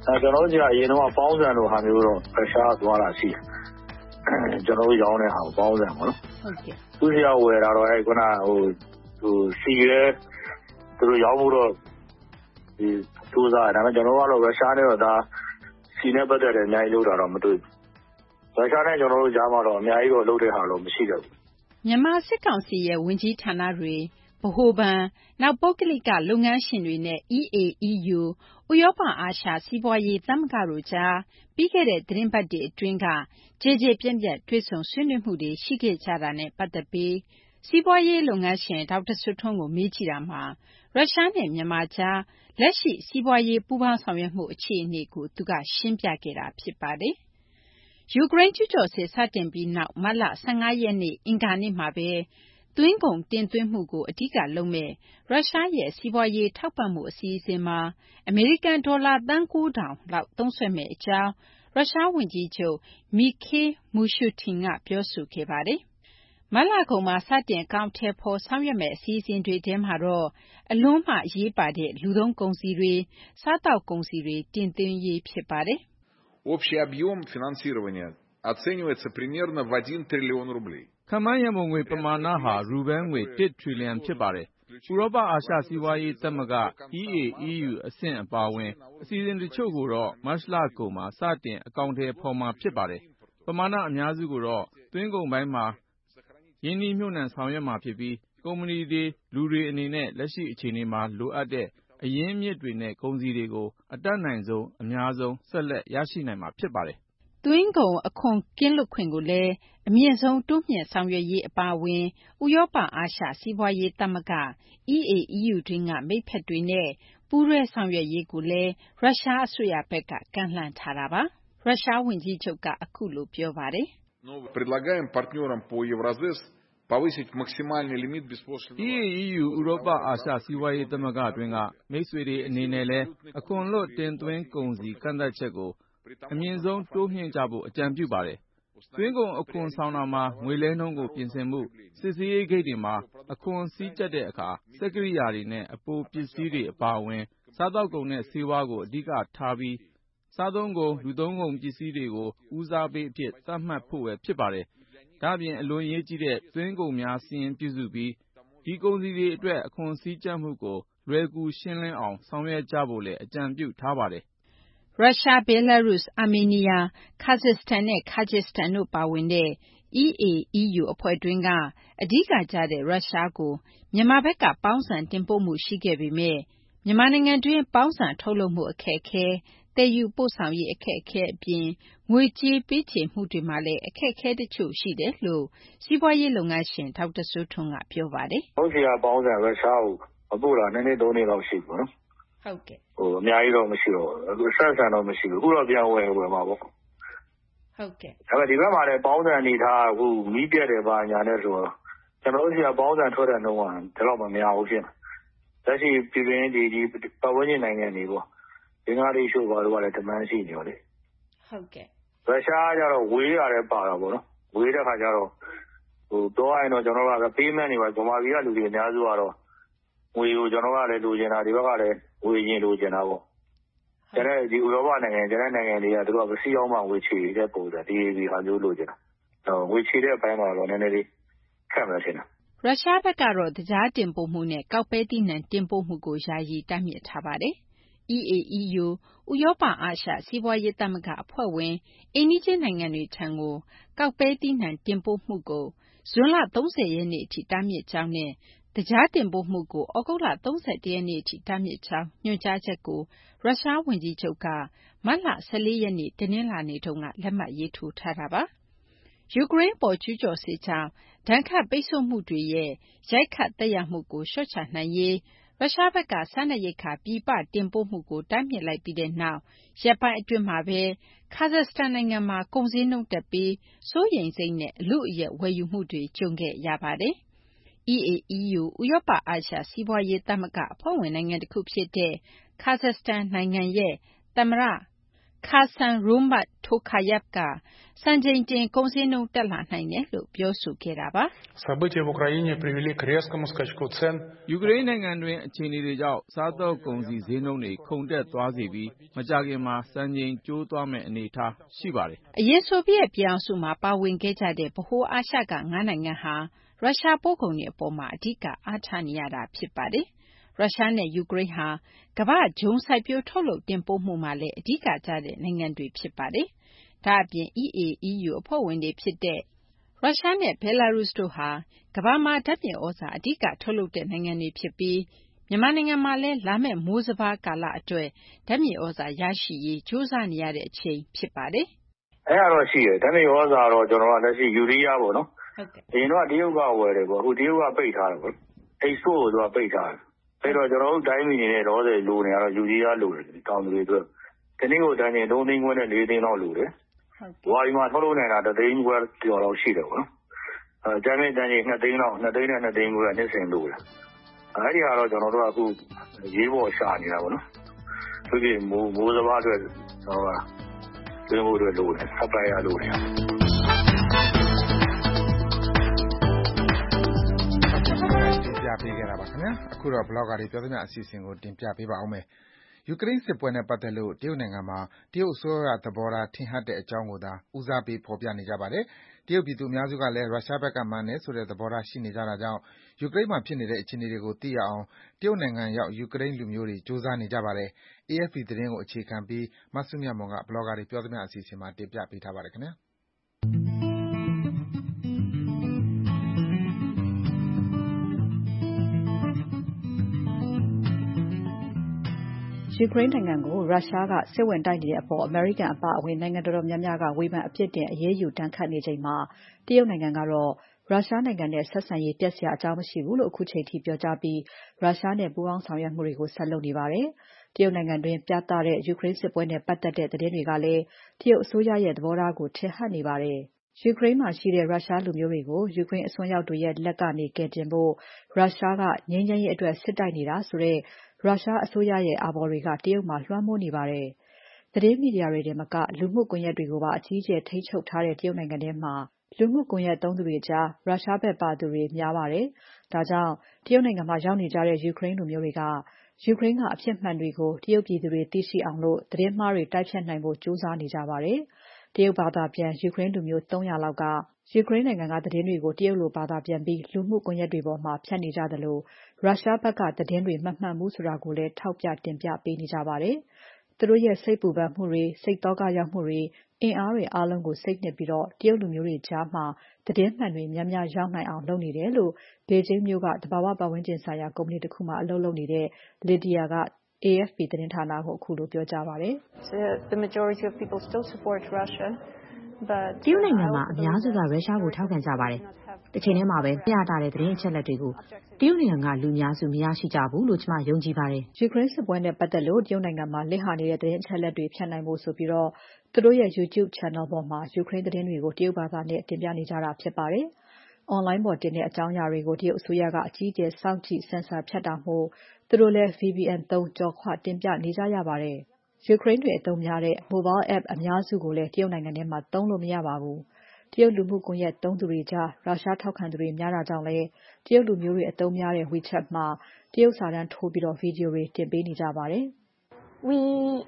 ကျွန်တော်တို့ကအရင်တော့ပေါင်းစံလိုဟာမျိုးတော့ဖက်ရှားသွားတာရှိတယ်ကျွန်တော်တို့ရောင်းတဲ့ဟာကိုပေါင်းစံပေါ့နော်ဟုတ်ကဲ့သူစီကဝယ်တာတော့အဲခုနဟိုဟိုစီရဲသူတို့ရောင်းဖို့တော့ဒီသူစားဒါပေမဲ့ကျွန်တော်ကတော့ရုရှားနဲ့တော့ဒါစီနဲ့ပတ်သက်တဲ့အများကြီးလုပ်တာတော့မတွေ့ဘူးရုရှားနဲ့ကျွန်တော်တို့ကြားမှာတော့အများကြီးတော့လုပ်တဲ့ဟာတော့မရှိတော့ဘူးမြန်မာစစ်ကောင်စီရဲ့ဝန်ကြီးဌာနတွေဗဟိုဘဏ်နောက်ပုဂ္ဂလိကလုပ်ငန်းရှင်တွေနဲ့ E A E U ဥရောပအာရှစီးပွားရေးသမဂ္ဂတို့ကြားပြီးခဲ့တဲ့သတင်းပတ်တွေအတွင်းကကြေကြေပြန့်ပြန့်တွေ့ဆုံဆွေးနွေးမှုတွေရှိခဲ့ကြတာနဲ့ပတ်သက်ပြီးစီးပွားရေးလုပ်ငန်းရှင်ဒေါက်တာဆွထွန်းကိုမေးကြည့်တာမှာရုရှားနဲ့မြန်မာကြားလက်ရှိစီးပွားရေးပူးပေါင်းဆောင်ရွက်မှုအခြေအနေကိုသူကရှင်းပြခဲ့တာဖြစ်ပါတယ်။ယူကရိန်းကျူးကျော်စစ်စတင်ပြီးနောက်မတ်လ၁၅ရက်နေ့အင်္ဂါနေ့မှာပဲသွင်းကုန်တင်သွင်းမှုကိုအဓိကလုပ်မဲ့ရုရှားရဲ့စီးပွားရေးထောက်ပံ့မှုအစီအစဉ်မှာအမေရိကန်ဒေါ်လာသန်းကိုးထောင်လောက်သုံးစွဲမယ့်အကြောင်းရုရှားဝန်ကြီးချုပ်မီခေးမူရှူတင်ကပြောဆိုခဲ့ပါတယ်။မတ်လကုန်မှာစတင်အကောင်အထည်ဖော်ဆောင်ရွက်မယ့်အစီအစဉ်တွေထဲမှာတော့အလွန်မှအရေးပါတဲ့လူသုံးကုန်စည်တွေစားတောက်ကုန်စည်တွေတင်သွင်းရေးဖြစ်ပါတယ်။ Общий объем финансирования оценивается примерно в один триллион рублей. ခန့်မှန်းရန်ပုံငွေပမာဏဟာရူဘဲငွေတစ်ထရီလီယံဖြစ်ပါတယ်။ဥရောပအာရှစီးပွားရေးသမဂ္ဂ E A E U အဆင့်အပါအဝင်အစီအစဉ်တချို့ကိုတော့မတ်လကုန်မှာစတင်အကောင်အထည်ဖော်မှာဖြစ်ပါတယ်။ပမာဏအများစုကိုတော့သွင်းကုန်ပိုင်းမှာရင်းနှီးမြှုပ်နှံဆောင်ရွက်မှာဖြစ်ပြီးကုမ္ပဏီတွေလူတွေအနေနဲ့လက်ရှိအခြေအနေမှာလိုအပ်တဲ့အရင်းအမြစ်တွေနဲ့ကုန်စည်တွေကိုအတတ်နိုင်ဆုံးအများဆုံးဆက်လက်ရရှိနိုင်မှာဖြစ်ပါတယ်။သွင်းကုန်အခွန်ကင်းလွတ်ခွင့်ကိုလည်းအမြင့်ဆုံးတိုးမြှင့်ဆောင်ရွက်ရေးအပါအဝင်ဥရောပအာရှစီးပွားရေးသမဂ္ဂ E A E U တွင်းကမိတ်ဖက်တွေနဲ့ပူးတွဲဆောင်ရွက်ရေးကိုလည်းရုရှားအစိုးရဘက်ကကမ်းလှမ်းထားတာပါ။ရုရှားဝန်ကြီးချုပ်ကအခုလိုပြောပါတယ်။ Предлагаем партнерам по Евразес повысить максимальный лимит беспошлиного E A E U ဥရောပအာရှစီးပွားရေးသမဂ္ဂတွင်းကမိတ်ဆွေတွေအနေနဲ့လည်းအခွန်လွတ်တင်သွင်းကုန်စည်ကန့်သတ်ချက်ကိုအမြင့်ဆုံးတိုးမြှင့်ကြဖို့အကြံပြုပါတယ်။သွင်းကုန်အခွန်ဆောင်တာမှာငွေလဲနှုန်းကိုပြင်ဆင်မှုစစ်ဆေးရေးဂိတ်တွေမှာအခွန်စည်းကျပ်တဲ့အခါစက်ကိရိယာတွေနဲ့အပိုပစ္စည်းတွေအပါအဝင်စားသောက်ကုန်နဲ့ဆေးဝါးကိုအဓိကထားပြီးစားသုံးကုန်လူသုံးကုန်ပစ္စည်းတွေကိုဦးစားပေးအဖြစ်သတ်မှတ်ဖို့ပဲဖြစ်ပါတယ်။ဒါ့အပြင်အလွန်ရေးကြီးတဲ့သွင်းကုန်များစီရင်ပြုစုပြီးဒီကုန်စည်တွေအတွက်အခွန်စည်းကျပ်မှုကိုလွယ်ကူရှင်းလင်းအောင်ဆောင်ရွက်ကြဖို့လည်းအကြံပြုထားပါတယ်ရုရှား၊ဘဲလားရုစ်၊အာမေးနီးယား၊ကာဇက်စတန်နဲ့ကာဂျစ်စတန်တို့ပါဝင်တဲ့ E A E U အဖွဲ့တွင်းကအဓိကကျတဲ့ရုရှားကိုမြန်မာဘက်ကပေါင်းဆံတင်ပို့မှုရှိခဲ့ပေမယ့်မြန်မာနိုင်ငံတွင်းပေါင်းဆံထုတ်လုပ်မှုအခက်အခဲ၊သယ်ယူပို့ဆောင်ရေးအခက်အခဲအပြင်ငွေကြေးပေးချေမှုတွေမှာလည်းအခက်အခဲတချို့ရှိတယ်လို့စီးပွားရေးလုပ်ငန်းရှင်ဒေါက်တာစိုးထွန်းကပြောပါတယ်။ဟုတ်ကဲ့ပေါင်းဆံရုရှားကိုအပို့လာနှစ်နှစ်သုံးနှစ်လောက်ရှိပြီနော်။ဟုတ်ကဲ့ဟိုအများကြီးတော့မရှိတော့ဘူး။ဆက်ဆံတော့မရှိဘူး။အခုတော့ပြန်ဝယ်ဝယ်မှာပေါ့။ဟုတ်ကဲ့။ဒါပေမဲ့ဒီဘက်မှာလည်းပေါင်းဆံအနေထားအခုမီးပြတ်တယ်ပါညာနဲ့ဆိုတော့ကျွန်တော်တို့စီကပေါင်းဆံထွက်တဲ့နှုန်းကဒီလောက်မများဘူးဖြစ်နေ။လက်ရှိပြည်ပင်းဒီဒီပတ်ဝန်းကျင်နိုင်ငံတွေပေါ့။ဘင်္ဂလားဒေ့ရှ်ဘာလို့ကလည်းတမန်ရှိနေရောလေ။ဟုတ်ကဲ့။ရုရှားကျတော့ဝေးရတယ်ပါတာပေါ့နော်။ဝေးတဲ့ခါကျတော့ဟိုတော့အဲ့တော့ကျွန်တော်တို့ကပေးမှန်းနေပါဗမာပြည်ကလူတွေအများစုကတော့ငွေကိုကျွန်တော်ကလည်းလိုချင်တာဒီဘက်ကလည်းဝေရင်လိုချင်တာပေါ့ကျန်တဲ့ဒီဥရောပနိုင်ငံကျန်တဲ့နိုင်ငံတွေကသူတို့ကစီးအောင်မှငွေချေတဲ့ပုံစံဒီဒီဟာမျိုးလိုချင်တာဟိုငွေချေတဲ့အပိုင်းမှာတော့နည်းနည်းလေးခက်မှထင်တာရုရှားဘက်ကတော့တရားတင်ပို့မှုနဲ့ကောက်ပဲသီးနှံတင်ပို့မှုကိုယာယီတားမြစ်ထားပါတယ်။ E A E U ဥရောပအာရှစီးပွားရေးသမဂ္ဂအဖွဲ့ဝင်အိမ်နီးချင်းနိုင်ငံတွေထံကိုကောက်ပဲသီးနှံတင်ပို့မှုကိုဇွန်လ၃၀ရက်နေ့အထိတားမြစ်ကြောင်းနဲ့တရားတင်ပို့မှုကိုဩဂုတ်လ၃၁ရက်နေ့အထိတားမြစ်ကြောင်းညွှန်ကြားချက်ကိုရုရှားဝန်ကြီးချုပ်ကမတ်လ၁၄ရက်နေ့တနင်္လာနေ့တုန်းကလက်မှတ်ရေးထိုးထားတာပါ။ယူကရိန်းအပေါ်ကျူးကျော်စစ်ကြောင့်ဒဏ်ခတ်ပိတ်ဆို့မှုတွေရဲ့ရိုက်ခတ်သက်ရောက်မှုကိုလျှော့ချနိုင်ရေးရုရှားဘက်ကစားနပ်ရိက္ခာပြည်ပတင်ပို့မှုကိုတားမြစ်လိုက်ပြီးတဲ့နောက်ရက်ပိုင်းအတွင်းမှာပဲကာဇက်စတန်နိုင်ငံမှာကုန်ဈေးနှုန်းတက်ပြီးစိုးရိမ်စိတ်နဲ့အလုအယက်ဝယ်ယူမှုတွေကြုံခဲ့ရပါတယ်။ E A E U ဥရောပအာရှစီးပွားရေးသမဂ္ဂအဖွဲ့ဝင်နိုင်ငံတခုဖြစ်တဲ့ကာဇက်စတန်နိုင်ငံရဲ့သမ္မတခါဆန်ရိုမတ်ထိုခါယပ်ကစံချိန်တင်ကုန်စည်နှုန်းတက်လာနိုင်တယ်လို့ပြောဆိုခဲ့တာပါ။ События в Украине привели к резкому скачку цен. ယူကရိန်းနိုင်ငံတွင်းအခြေအနေတွေကြောင့်စားသောက်ကုန်စည်ဈေးနှုန်းတွေခုန်တက်သွားစေပြီးမကြာခင်မှာစံချိန်ကျိုးသွားမယ့်အနေအထားရှိပါတယ်။အရင်ဆိုဗီယက်ပြည်အောင်စုမှာပါဝင်ခဲ့ကြတဲ့ဗဟိုအာရှကငါးနိုင်ငံဟာရုရှားပို့ကုန်တွေအပေါ်မှာအဓိကအားထားနေရတာဖြစ်ပါတယ်။ရုရှားနဲ့ယူကရိန်းဟာကမ္ဘာ့ဂျုံစိုက်ပျိုးထုတ်လုပ်တင်ပို့မှုမှာလည်းအဓိကကျတဲ့နိုင်ငံတွေဖြစ်ပါတယ်။ဒါ့အပြင် အီးအေအီးယူ အဖွဲ့ဝင်တွေဖြစ်တဲ့ရုရှားနဲ့ဘဲလာရုစ်တို့ဟာကမ္ဘာမှာဓာတ်မြေဩဇာအဓိကထုတ်လုပ်တဲ့နိုင်ငံတွေဖြစ်ပြီးမြန်မာနိုင်ငံမှာလည်းလာမယ့်မိုးစပါးကာလအတွက်ဓာတ်မြေဩဇာရရှိရေးကြိုးစားနေရတဲ့အချိန်ဖြစ်ပါတယ်။အဲ့ဒါတော့ရှိတယ်ဓာတ်မြေဩဇာတော့ကျွန်တော်ကလက်ရှိယူရီးယားပေါ့နော်။ဟုတ်ကဲ့။ဒီတော့တရုတ်ကဝယ်တယ်ပေါ့အခုတရုတ်ကပိတ်ထားတယ်ပေါ့။ export ကိုသူကပိတ်ထားတယ်။အဲ့တော့ကျွန်တော်တို့တိုင်းပြည်နေနဲ့တော့ဆိုလိုနေရတော့ယူရီးယားလိုတယ်တောင်သူတွေအတွက်ဒီနေ့ကိုတန်းချင်းသုံးသိန်းခွဲနဲ့လေးသိန်းလောက်လိုတယ်။ဝါရီမှာထုတ်လုပ်နိုင်တာတစ်သိန်းခွဲကျော်လောက်ရှိတယ်ပေါ့နော်။အဲကျန်တဲ့တန်းချင်းနှစ်သိန်းလောက်နှစ်သိန်းနဲ့နှစ်သိန်းခွဲနှစ်ဆင်လိုတယ်။အဲ့ဒီကတော့ကျွန်တော်တို့ကအခုရေးပေါ်ရှာနေတာပေါ့နော်။သူကြီးမိုးမိုးစဘာအတွက်ကျွန်တော်ကသွင်းဖို့အတွက်လိုတယ် supply လိုတယ်ပြပေးခဲ့တာပါခင်ဗျာအခုတော့ blogger တွေပြောသမျှအစီအစဉ်ကိုတင်ပြပေးပါအောင်မယ်ယူကရိန်းစစ်ပွဲနဲ့ပတ်သက်လို့တရုတ်နိုင်ငံမှာတရုတ်အစိုးရသဘောထားထင်ဟပ်တဲ့အကြောင်းကိုသာဦးစားပေးဖော်ပြနေကြပါတယ်တရုတ်ပြည်သူအများစုကလည်းရုရှားဘက်ကမှန်တယ်ဆိုတဲ့သဘောထားရှိနေကြတာကြောင့်ယူကရိန်းမှာဖြစ်နေတဲ့အခြေအနေတွေကိုသိရအောင်တရုတ်နိုင်ငံရောက်ယူကရိန်းလူမျိုးတွေစူးစမ်းနေကြပါတယ် အေအက်ဖ်ပီ သတင်းကိုအခြေခံပြီးမဆုမြတ်မွန်က blogger တွေပြောသမျှအစီအစဉ်မှာတင်ပြပေးထားပါတယ်ခင်ဗျာယူကရိန်းနိုင်ငံကိုရုရှားကစစ်ဝင်တိုက်နေတဲ့အပေါ်အမေရိကန်အပါအဝင်နိုင်ငံတော်တော်များများကဝေဖန်အပြစ်တင်အရေးယူတန်းခတ်နေချိန်မှာတရုတ်နိုင်ငံကတော့ရုရှားနိုင်ငံနဲ့ဆက်ဆံရေးပျက်စရာအကြောင်းမရှိဘူးလို့အခုချိန်ထိပြောကြားပြီးရုရှားနဲ့ပူးပေါင်းဆောင်ရွက်မှုတွေကိုဆက်လုပ်နေပါတယ်။တရုတ်နိုင်ငံတွင်းပြသတဲ့ယူကရိန်းစစ်ပွဲနဲ့ပတ်သက်တဲ့သတင်းတွေကလည်းတရုတ်အစိုးရရဲ့သဘောထားကိုထင်ဟပ်နေပါတယ်။ယူကရိန်းမှာရှိတဲ့ရုရှားလူမျိုးတွေကိုယူကရိန်းအစွန်းရောက်တွေရဲ့လက်ကနေကယ်တင်ဖို့ရုရှားကငြိမ်းချမ်းရေးအတွက်စစ်တိုက်နေတာဆိုတဲ့ရုရှားအစိုးရရဲ့အာဘော်တွေကတရုတ်မှာလွှမ်းမိုးနေပါတယ်။သတင်းမီဒီယာတွေထဲမှာကလူမှုကွန်ရက်တွေကိုပါအကြီးအကျယ်ထိန်းချုပ်ထားတဲ့တရုတ်နိုင်ငံထဲမှာလူမှုကွန်ရက်သုံးသူတွေကြားရုရှားဘက်ပါသူတွေများပါတယ်။ဒါကြောင့်တရုတ်နိုင်ငံမှာရောက်နေကြတဲ့ယူကရိန်းလူမျိုးတွေကယူကရိန်းကအဖြစ်မှန်တွေကိုတရုတ်ပြည်သူတွေသိရှိအောင်လို့သတင်းမှားတွေတိုက်ဖြတ်နိုင်ဖို့ကြိုးစားနေကြပါတယ်။တရုတ်ဘာသာပြန်ယူကရိန်းလူမျိုးသုံးရာလောက်ကယူကရိန်းနိုင်ငံကသတင်းတွေကိုတရုတ်လိုဘာသာပြန်ပြီးလူမှုကွန်ရက်တွေပေါ်မှာဖြန့်နေကြသလိုရုရှားဘက်ကသတင်းတွေမမှန်ဘူးဆိုတာကိုလည်းထောက်ပြတင်ပြပေးနေကြပါတယ်။သူတို့ရဲ့စိတ်ပူပန်မှုတွေစိတ်သောကရောက်မှုတွေအင်အားတွေအားလုံးကိုစိတ်နှစ်ပြီးတော့တရုတ်လူမျိုးတွေကြားမှာသတင်းမှန်တွေများများရောက်နိုင်အောင်လုပ်နေတယ်လို့ဘေဂျင်းမြို့ကတဘာဝပတ်ဝန်းကျင်ဆိုင်ရာကုမ္ပဏီတစ်ခုမှာအလုပ်လုပ်နေတဲ့ Lydia က အေအက်ဖ်ပီ သတင်းဌာနကိုအခုလိုပြောကြားပါတယ်။ The majority of people still support Russia but တရုတ်နိုင်ငံမှာအများစုကရုရှားကိုထောက်ခံကြပါတယ်။တစ်ချိန်တည်းမှာပဲမျှတတဲ့သတင်းအချက်အလက်တွေကိုတရုတ်နိုင်ငံကလူအများစုမရရှိကြဘူးလို့ကျွန်မယုံကြည်ပါတယ်။ယူကရိန်းစစ်ပွဲနဲ့ပတ်သက်လို့တရုတ်နိုင်ငံမှာလစ်ဟာနေတဲ့သတင်းအချက်အလက်တွေဖြန့်နိုင်ဖို့ဆိုပြီးတော့သူတို့ရဲ့ YouTube channel ပေါ်မှာယူကရိန်းသတင်းတွေကိုတရုတ်ဘာသာနဲ့တင်ပြနေကြတာဖြစ်ပါတယ်။ online ပေါ်တင်တဲ့အကြောင်းအရာတွေကိုတရုတ်အစိုးရကအကြီးအကျယ်စောင့်ကြည့်ဆင်ဆာဖြတ်တာမို့သူတို့လည်း ဗီပီအန် သုံးကျော်ခွတင်ပြနေကြရပါတယ်။ယူကရိန်းတွေအသုံးများတဲ့ mobile app အများစုကိုလည်းတရုတ်နိုင်ငံထဲမှာသုံးလို့မရပါဘူး။တရုတ်လူမှုကွန်ရက်သုံးသူတွေကြားရုရှားထောက်ခံသူတွေများတာကြောင့်လည်းတရုတ်လူမျိုးတွေအသုံးများတဲ့ WeChat မှာတရုတ်စာတန်းထိုးပြီးဗီဒီယိုတွေတင်ပေးနေကြပါတယ်။ We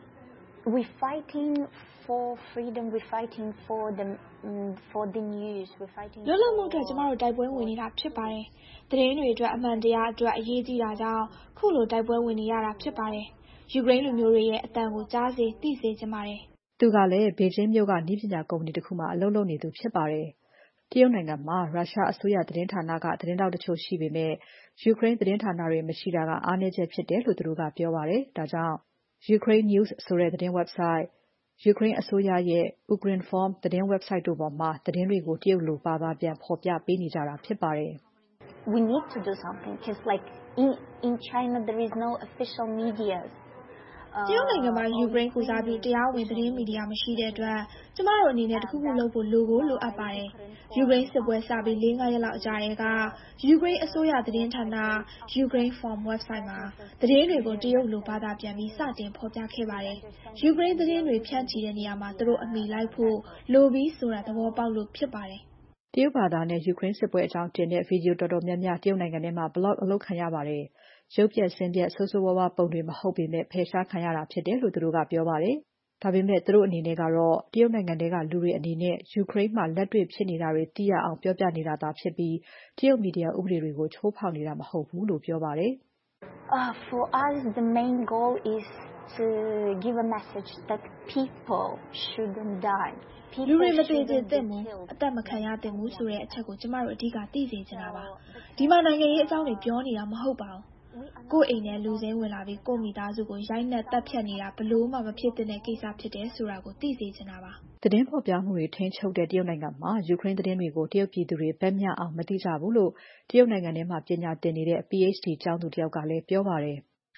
we fighting for freedom we fighting for the for the news we fighting လွတ်လပ်မှုအတွက်ကျမတို့တိုက်ပွဲဝင်နေတာဖြစ်ပါတယ်။သတင်းတွေအတွက်အမှန်တရားအတွက်အရေးကြီးတာကြောင့်ခုလိုတိုက်ပွဲဝင်နေရတာဖြစ်ပါတယ်။ယူကရိန်းလူမျိုးတွေရဲ့အသံကိုကြားစေသိစေချင်ပါတယ်။သူကလည်းဘေဂျင်းမြို့ကနည်းပညာကုမ္ပဏီတစ်ခုမှာအလုပ်လုပ်နေသူဖြစ်ပါတယ်။တရုတ်နိုင်ငံမှာရုရှားအစိုးရသတင်းဌာနကသတင်းတောက်တချို့ရှိပေမဲ့ယူကရိန်းသတင်းဌာနတွေမရှိတာကအားနည်းချက်ဖြစ်တယ်လို့သူတို့ကပြောပါတယ်။ဒါကြောင့် Ukraine News ဆိုတဲ့သတင်း website ယူကရိန်းအစိုးရရဲ့ Ukrinform သတင်း website တို့ပေါ်မှာသတင်းတွေကိုတရုတ်လိုဘာသာပြန်ဖော်ပြပေးနေကြတာဖြစ်ပါတယ်။ We need to do something because like in in China there is no official media. တရုတ်နိုင်ငံမှာယူကရိန်းကိုစားပြုတရားဝင်သတင်းမီဒီယာမရှိတဲ့အတွက်ကျမတို့အနေနဲ့တခုခုလုပ်ဖို့လိုကိုလိုအပ်ပါတယ်။ယူကရိန်းစစ်ပွဲစပြီးလေးငါးရက်လောက်အကြာတည်းကယူကရိန်းအစိုးရသတင်းဌာန Ukraine Forum website မှာသတင်းတွေကိုတရုတ်လိုဘာသာပြန်ပြီးစတင်ဖော်ပြခဲ့ပါတယ်။ယူကရိန်းသတင်းတွေဖြန့်ချီတဲ့နေရာမှာသူတို့အမိလိုက်ဖို့လိုပြီးဆိုတာသဘောပေါက်လို့ဖြစ်ပါတယ်။တရုတ်ဘာသာနဲ့ယူကရိန်းစစ်ပွဲအကြောင်းတင်တဲ့ဗီဒီယိုတော်တော်များများတရုတ်နိုင်ငံထဲမှာ blog အလုပ်ခံရပါတယ်။ရုပ်ပြက်ဆင်းပြက်ဆိုးဆိုးဝါးဝါးပုံတွေမဟုတ်ပေမဲ့ဖယ်ရှားခံရတာဖြစ်တယ်လို့သူတို့ကပြောပါတယ်။ဒါပေမဲ့သူတို့အနေနဲ့ကတော့တရုတ်နိုင်ငံထဲကလူတွေအနေနဲ့ယူကရိန်းမှာလက်တွေ့ဖြစ်နေတာတွေသိရအောင်ပြောပြနေတာသာဖြစ်ပြီးတရုတ်မီဒီယာဥပဒေတွေကိုချိုးဖောက်နေတာမဟုတ်ဘူးလို့ပြောပါတယ်။ Uh, for us, the main goal is to give a message that people shouldn't die. လူတွေမသေသင့်ဘူးအသက်မခံရသင့်ဘူးဆိုတဲ့အချက်ကိုကျမတို့အဓိကသိစေချင်တာပါဒီမှာနိုင်ငံရေးအကြောင်းတွေပြောနေတာမဟုတ်ပါဘူးကိုယ့်အိမ်ထဲလူစိမ်းဝင်လာပြီးကိုယ့်မိသားစုကိုရိုက်နှက်တပ်ဖြတ်နေတာဘလို့မှမဖြစ်တဲ့ကိစ္စဖြစ်တယ်ဆိုတာကိုသိစေချင်တာပါသတင်းဖော်ပြမှုတွေထိန်းချုပ်တဲ့တရုတ်နိုင်ငံမှာယူကရိန်းသတင်းတွေကိုတရုတ်ပြည်သူတွေဗတ်မျှအောင်မသိကြဘူးလို့တရုတ်နိုင်ငံထဲမှာပညာသင်နေတဲ့ PhD ကျောင်းသူတစ်ယောက်ကလည်းပြောပါတယ်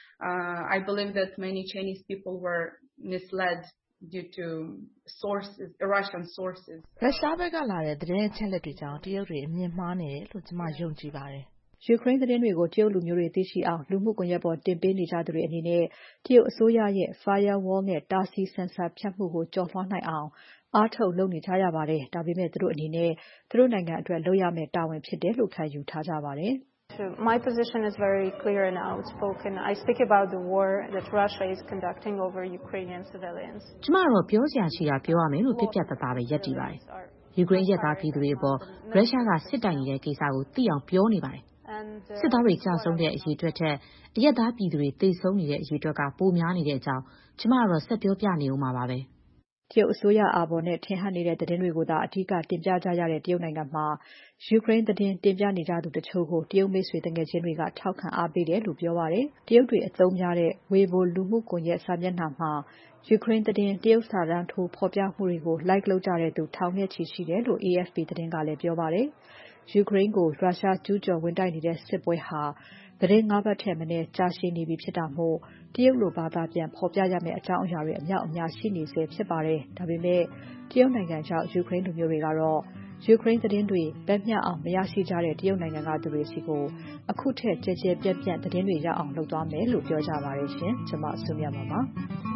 Uh, I believe that many Chinese people were misled due to sources, Russian sources. ရုရှားဘက်ကလာတဲ့သတင်းအချက်အလက်တွေကြောင့်တရုတ်တွေအမြင်မှားနေတယ်လို့ကျွန်မယုံကြည်ပါတယ်။ယူကရိန်းသတင်းတွေကိုတရုတ်လူမျိုးတွေသိရှိအောင်လူမှုကွန်ရက်ပေါ်တင်ပေးနေကြသူတွေအနေနဲ့တရုတ်အစိုးရရဲ့ firewall နဲ့တားဆီးဆင်ဆာဖြတ်မှုကိုကျော်လွှားနိုင်အောင်အားထုတ်လုပ်နေကြရပါတယ်။ဒါပေမဲ့သူတို့အနေနဲ့သူတို့နိုင်ငံအတွက်လုပ်ရမယ့်တာဝန်ဖြစ်တယ်လို့ခံယူထားကြပါတယ်။ My position is very clear and outspoken. I speak about the war that Russia is conducting over Ukrainian civilians. ကျမတို့ပြောစရာရှိတာပြောရမယ်လို့ပြပြတသားပဲယက်တည်ပါတယ်။ယူကရိန်းရဲသားပြည်သူတွေပေါ်ရုရှားကစစ်တိုင်နေတဲ့ကိစ္စကိုသိအောင်ပြောနေပါတယ်။စစ်သားတွေကြာဆုံးတဲ့အရေးအတွက်ထက်အရက်သားပြည်သူတွေသေဆုံးနေတဲ့အရေးအတွက်ကပိုများနေတဲ့အကြောင်းကျမတို့ဆက်ပြောပြနေဦးမှာပါပဲ။တရုတ်အစိုးရအာဘော်နဲ့ထင်ဟပ်နေတဲ့သတင်းတွေကိုသာအဓိကတင်ပြကြရတဲ့တရုတ်နိုင်ငံမှာယူကရိန်းသတင်းတင်ပြနေကြသူတချို့ကိုတရုတ်မိတ်ဆွေတငယ်ချင်းတွေကထောက်ခံအားပေးတယ်လို့ပြောပါတယ်။တရုတ်တွေအသုံးများတဲ့ Weibo လူမှုကွန်ရက်စာမျက်နှာမှာယူကရိန်းသတင်းတရုတ်စာတမ်းထိုးဖော်ပြမှုတွေကို like လုပ်ကြတဲ့သူထောင်နဲ့ချီရှိတယ်လို့ A F P သတင်းကလည်းပြောပါတယ်။ယူကရိန်းကိုရုရှားကျူးကျော်ဝင်တိုက်နေတဲ့စစ်ပွဲဟာသတင်းငါးပတ်ထက်မနည်းကြာရှည်နေပြီဖြစ်တာမို့တရုတ်လိုဘာသာပြန်ဖော်ပြရမယ့်အကြောင်းအရာတွေအများအများရှိနေစေဖြစ်ပါတယ်။ဒါပေမဲ့တရုတ်နိုင်ငံကြောင့်ယူကရိန်းလူမျိုးတွေကတော့ယူကရိန်းသတင်းတွေဗတ်မျှအောင်မရရှိကြတဲ့တရုတ်နိုင်ငံကသူတွေစီကိုအခုထက်ကြဲကြဲပြန့်ပြန့်သတင်းတွေရအောင်လုပ်သွားမယ်လို့ပြောကြပါတယ်ရှင်။ကျွန်မဆုမြတ်ပါပါ။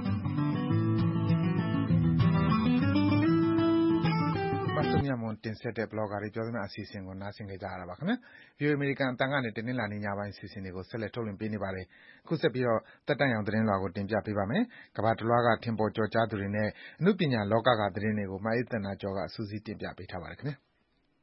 ဆုမြတ်မွန်တင်ဆက်တဲ့ blogger တွေပြောသမျှအစီအစဉ်ကိုနားဆင်ကြကြရတာပါခင်ဗျာ။ View American အတန်ကနေတင်းနှင်းလာနေညပိုင်းအစီအစဉ်တွေကိုဆက်လက်ထုတ်လွှင့်ပေးနေပါတယ်။အခုဆက်ပြီးတော့တက်တန့်အောင်သတင်းလွှာကိုတင်ပြပေးပါမယ်။ကမ္ဘာတစ်လွှားကထင်ပေါ်ကျော်ကြားသူတွေနဲ့အမှုပညာလောကကသတင်းတွေကိုမအေးသန္တာကျော်ကစူးစီးတင်ပြပေးထားပါတယ်ခင်ဗျာ။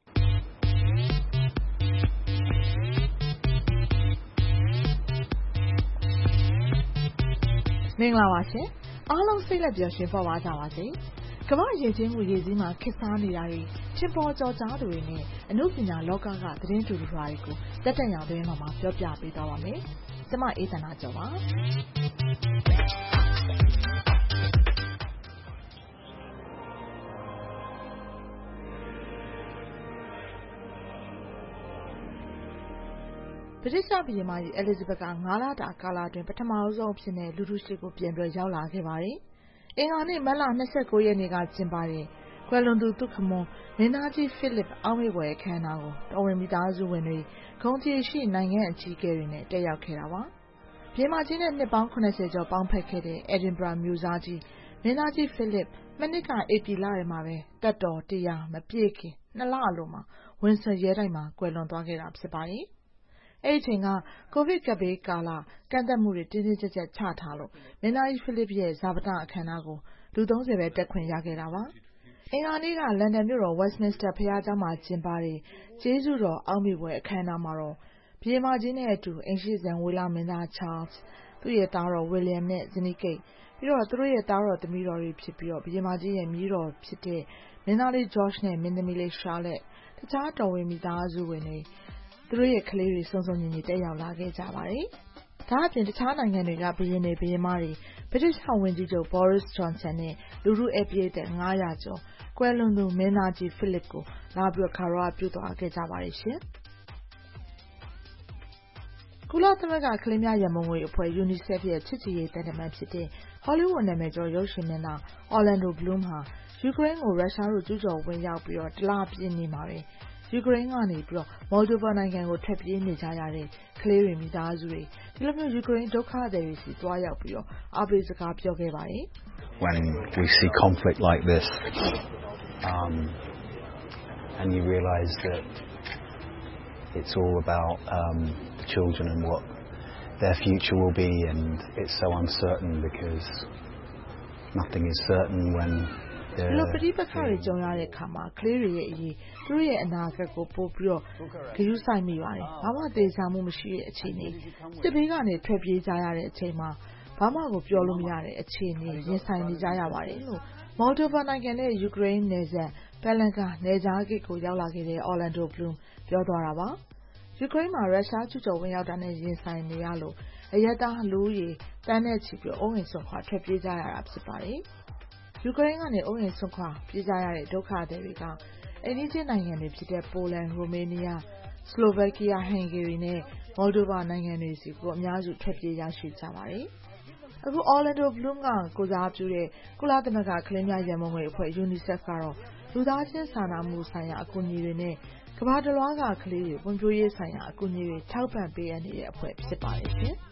မင်္ဂလာပါရှင်။အားလုံးစိတ်လက်ပျော်ရွှင်ပေါ်ပါကြပါစေ။ကမ္ဘာရင်ချင်းမှုရည်စည်းမှာခေတ်စားနေတာတွေထင်ပေါ်ကျော်ကြားသူတွေနဲ့အမှုပညာလောကကသတင်းတူတူတွေကိုတက်တန့်အောင်သတင်းမှာပြောပြပေးသွားပါမယ်။ကျွန်မအေးသန္တာကျော်ပါ။ဗြိတိသျှဘုရင်မကြီး Elizabeth ကငါးလတာကာလအတွင်းပထမဆုံးအဖြစ်နဲ့လူထုရှိကိုပြန်ပြီးရောက်လာခဲ့ပါတယ်။အင်္ဂါနေ့မတ်လ၂၉ရက်နေ့ကကျင်းပတဲ့ကွယ်လွန်သူသူခမွန်မင်းသားကြီး Philip အောက်မေ့ဖွယ်အခမ်းအနားကိုတော်ဝင်မိသားစုဝင်တွေဂုဏ်ကြည်ရှိနိုင်ငံအကြီးအကဲတွေနဲ့တက်ရောက်ခဲ့တာပါ။ဘုရင်မကြီးနဲ့နှစ်ပေါင်း၇၀ကျော်ပေါင်းဖက်ခဲ့တဲ့ Edinburgh မြို့စားကြီးမင်းသားကြီး Philip မနှစ်ကဧပြီလထဲမှာပဲသက်တော်တရာမပြည့်ခင်နှစ်လအလိုမှာWindsor ရဲတိုက်မှာကွယ်လွန်သွားခဲ့တာဖြစ်ပါတယ်။အဲ့ဒီအချိန်ကကိုဗစ်ကပ်ဘေးကာလကန့်သတ်မှုတွေတင်းတင်းကျပ်ကျပ်ချထားလို့မင်းသားကြီး Philip ရဲ့ဇာပနအခမ်းအနားကိုလူသုံးဆယ်ပဲတက်ခွင့်ရခဲ့တာပါ။အင်္ဂါနေ့ကလန်ဒန်မြို့တော် Westminster ဘုရားကျောင်းမှာကျင်းပတဲ့ကျေးဇူးတော်အောက်မေ့ဖွယ်အခမ်းအနားမှာတော့ဘုရင်မကြီးနဲ့အတူအိမ်ရှေ့စံဝေလမင်းသား Charles သူ့ရဲ့သားတော် William နဲ့ဇနီး Kate ပြီးတော့သူတို့ရဲ့သားတော်သမီးတော်တွေဖြစ်ပြီးတော့ဘုရင်မကြီးရဲ့မြေးတော်ဖြစ်တဲ့မင်းသားလေး George နဲ့မင်းသမီးလေး Charlotte တခြားတော်ဝင်မိသားစုဝင်တွေသူတို့ရဲ့ကလေးတွေစုံစုံညီညီတက်ရောက်လာခဲ့ကြပါတယ်။ဒါအပြင်တခြားနိုင်ငံတွေကဘုရင်တွေဘုရင်မတွေဗြိတိသျှဝန်ကြီးချုပ် Boris Johnson နဲ့လူထုဧည့်ပရိသတ်ငါးရာကျော်ကွယ်လွန်သူမင်းသားကြီး Philip ကိုလာပြီးခါရဝပြုသွားခဲ့ကြပါတယ်ရှင်။ကုလသမဂ္ဂကလေးများရန်ပုံငွေအဖွဲ့ UNICEF ရဲ့ချစ်ကြည်ရေးတန်တမန်ဖြစ်တဲ့ Hollywood နာမည်ကျော်ရုပ်ရှင်မင်းသား Orlando Bloom ဟာယူကရိန်းကိုရုရှားတို့ကျူးကျော်ဝင်ရောက်ပြီးတော့တလပြည့်နေမှာပဲယူကရိန်းကနေပြီးတော့ Moldova နိုင်ငံကိုထွက်ပြေးနေကြရတဲ့ကလေးတွေမိသားစုတွေဒီလိုမျိုးယူကရိန်းဒုက္ခသည်တွေစီတွားရောက်ပြီးတော့အားပေးစကားပြောခဲ့ပါတယ် When we see conflict like this um and you realize that it's all about um children and what their future will be and it's so uncertain because nothing is certain when ဒီလိုပဋိပက္ခတွေကြုံရတဲ့အခါမှာကလေးတွေရဲ့အရေးသူတို့ရဲ့အနာဂတ်ကိုပို့ပြီးတော့ဂရုစိုက်မိပါတယ်။ဘာမှသေချာမှုမရှိတဲ့အခြေအနေစစ်ဘေးကနေထွက်ပြေးကြရတဲ့အချိန်မှာဘာမှကိုပြောလို့မရတဲ့အခြေအနေရင်ဆိုင်နေကြရပါတယ်လို့ Moldova နိုင်ငံနဲ့ယူကရိန်းနယ်စပ် Pelenka နယ်ကြားဂိတ်ကိုရောက်လာခဲ့တဲ့ Orlando Bloom ပြောသွားတာပါ။ယူကရိန်းမှာရုရှားကျူးကျော်ဝင်ရောက်တာနဲ့ရင်ဆိုင်နေရလို့အရက်သားလူတွေတန်းနဲ့ချီပြီးအုံအိမ်ဆုံးခွာထွက်ပြေးကြရတာဖြစ်ပါတယ်။ယူကရိန်းကနေအုံအိမ်ဆုံးခွာပြေးကြရတဲ့ဒုက္ခသည်တွေကအိန္ဒိယနိုင်ငံတွေဖြစ်တဲ့ပိုလန်၊ရိုမေးနီးယား၊စလိုဗက်ကီးယား၊ဟန်ဂေရီနဲ့ Moldova နိုင်ငံတွေစီကိုအများစုထွက်ပြေးရရှိကြပါတယ်။အခု Orlando Bloom ကကိုစားပြုတဲ့ကုလသမဂ္ဂကလေးများရန်ပုံငွေအဖွဲ့ UNICEF ကတော့လူသားချင်းစာနာမှုဆိုင်ရာအကူအညီတွေနဲ့ကမ္ဘာတစ်လွှားကကလေးတွေဖွံ့ဖြိုးရေးဆိုင်ရာအကူအညီတွေထောက်ပံ့ပေးနေတဲ့အဖွဲ့ဖြစ်ပါတယ်ရှင်။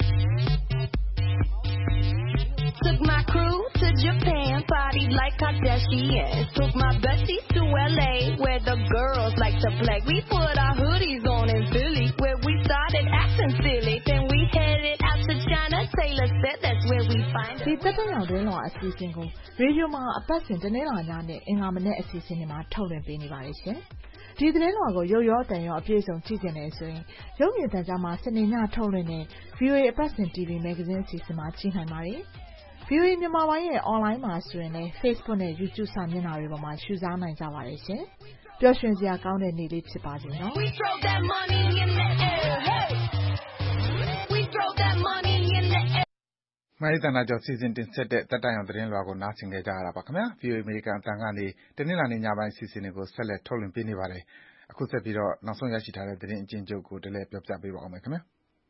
Took my crew to Japan, partied like Kardashians. Took my besties to L A, where the girls like to play. We put our hoodies on in Philly, where we started acting silly. Then we headed out to China. Taylor said that's where we find it. ဒီတက်တဲ့ရောက်တဲ့လောအစီအစဉ်ကိုရေဒီယိုမှာအပတ်စဉ်တနေ့လာညနဲ့အင်္ဂါမနေ့အစီအစဉ်တွေမှာထုတ်လွှင့်ပေးနေပါတယ်ရှင်။ဒီသတင်းတော်ကိုရုပ်ရောတန်ရောအပြည့်စုံကြည့်ကြနေဆိုရင်ရုပ်မြင်သံကြားမှာစနေညထုတ်လွှင့်တဲ့ V O A အပတ်စဉ် T V Magazine အစီအစဉ်မှာကြည့်နိုင်ပါတယ်။ V O A မြန်မာပိုင်းရဲ့ online မှာဆိုရင်လည်း Facebook နဲ့ YouTube စာမျက်နှာတွေပေါ်မှာရှုစားနိုင်ကြပါတယ်ရှင်။ပျော်ရွှင်စရာကောင်းတဲ့နေ့လေးဖြစ်ပါစေနော်။ We throw that money in the air. Hey. We throw that money in the air. မိုင်းတန်တာကျော်စီစဉ်တင်ဆက်တဲ့တက်တိုင်အောင်သတင်းလွှာကိုနားဆင်ကြကြရတာပါခင်ဗျာ V O A အမေရိကန်အသံကနေတနင်္လာနေ့ညပိုင်းအစီအစဉ်တွေကိုဆက်လက်ထုတ်လွှင့်ပေးနေပါတယ်အခုဆက်ပြီးတော့နောက်ဆုံးရရှိထားတဲ့သတင်းအကျဉ်းချုပ်ကိုတလဲပြောပြပေးပါဦးမယ်ခင်ဗျာ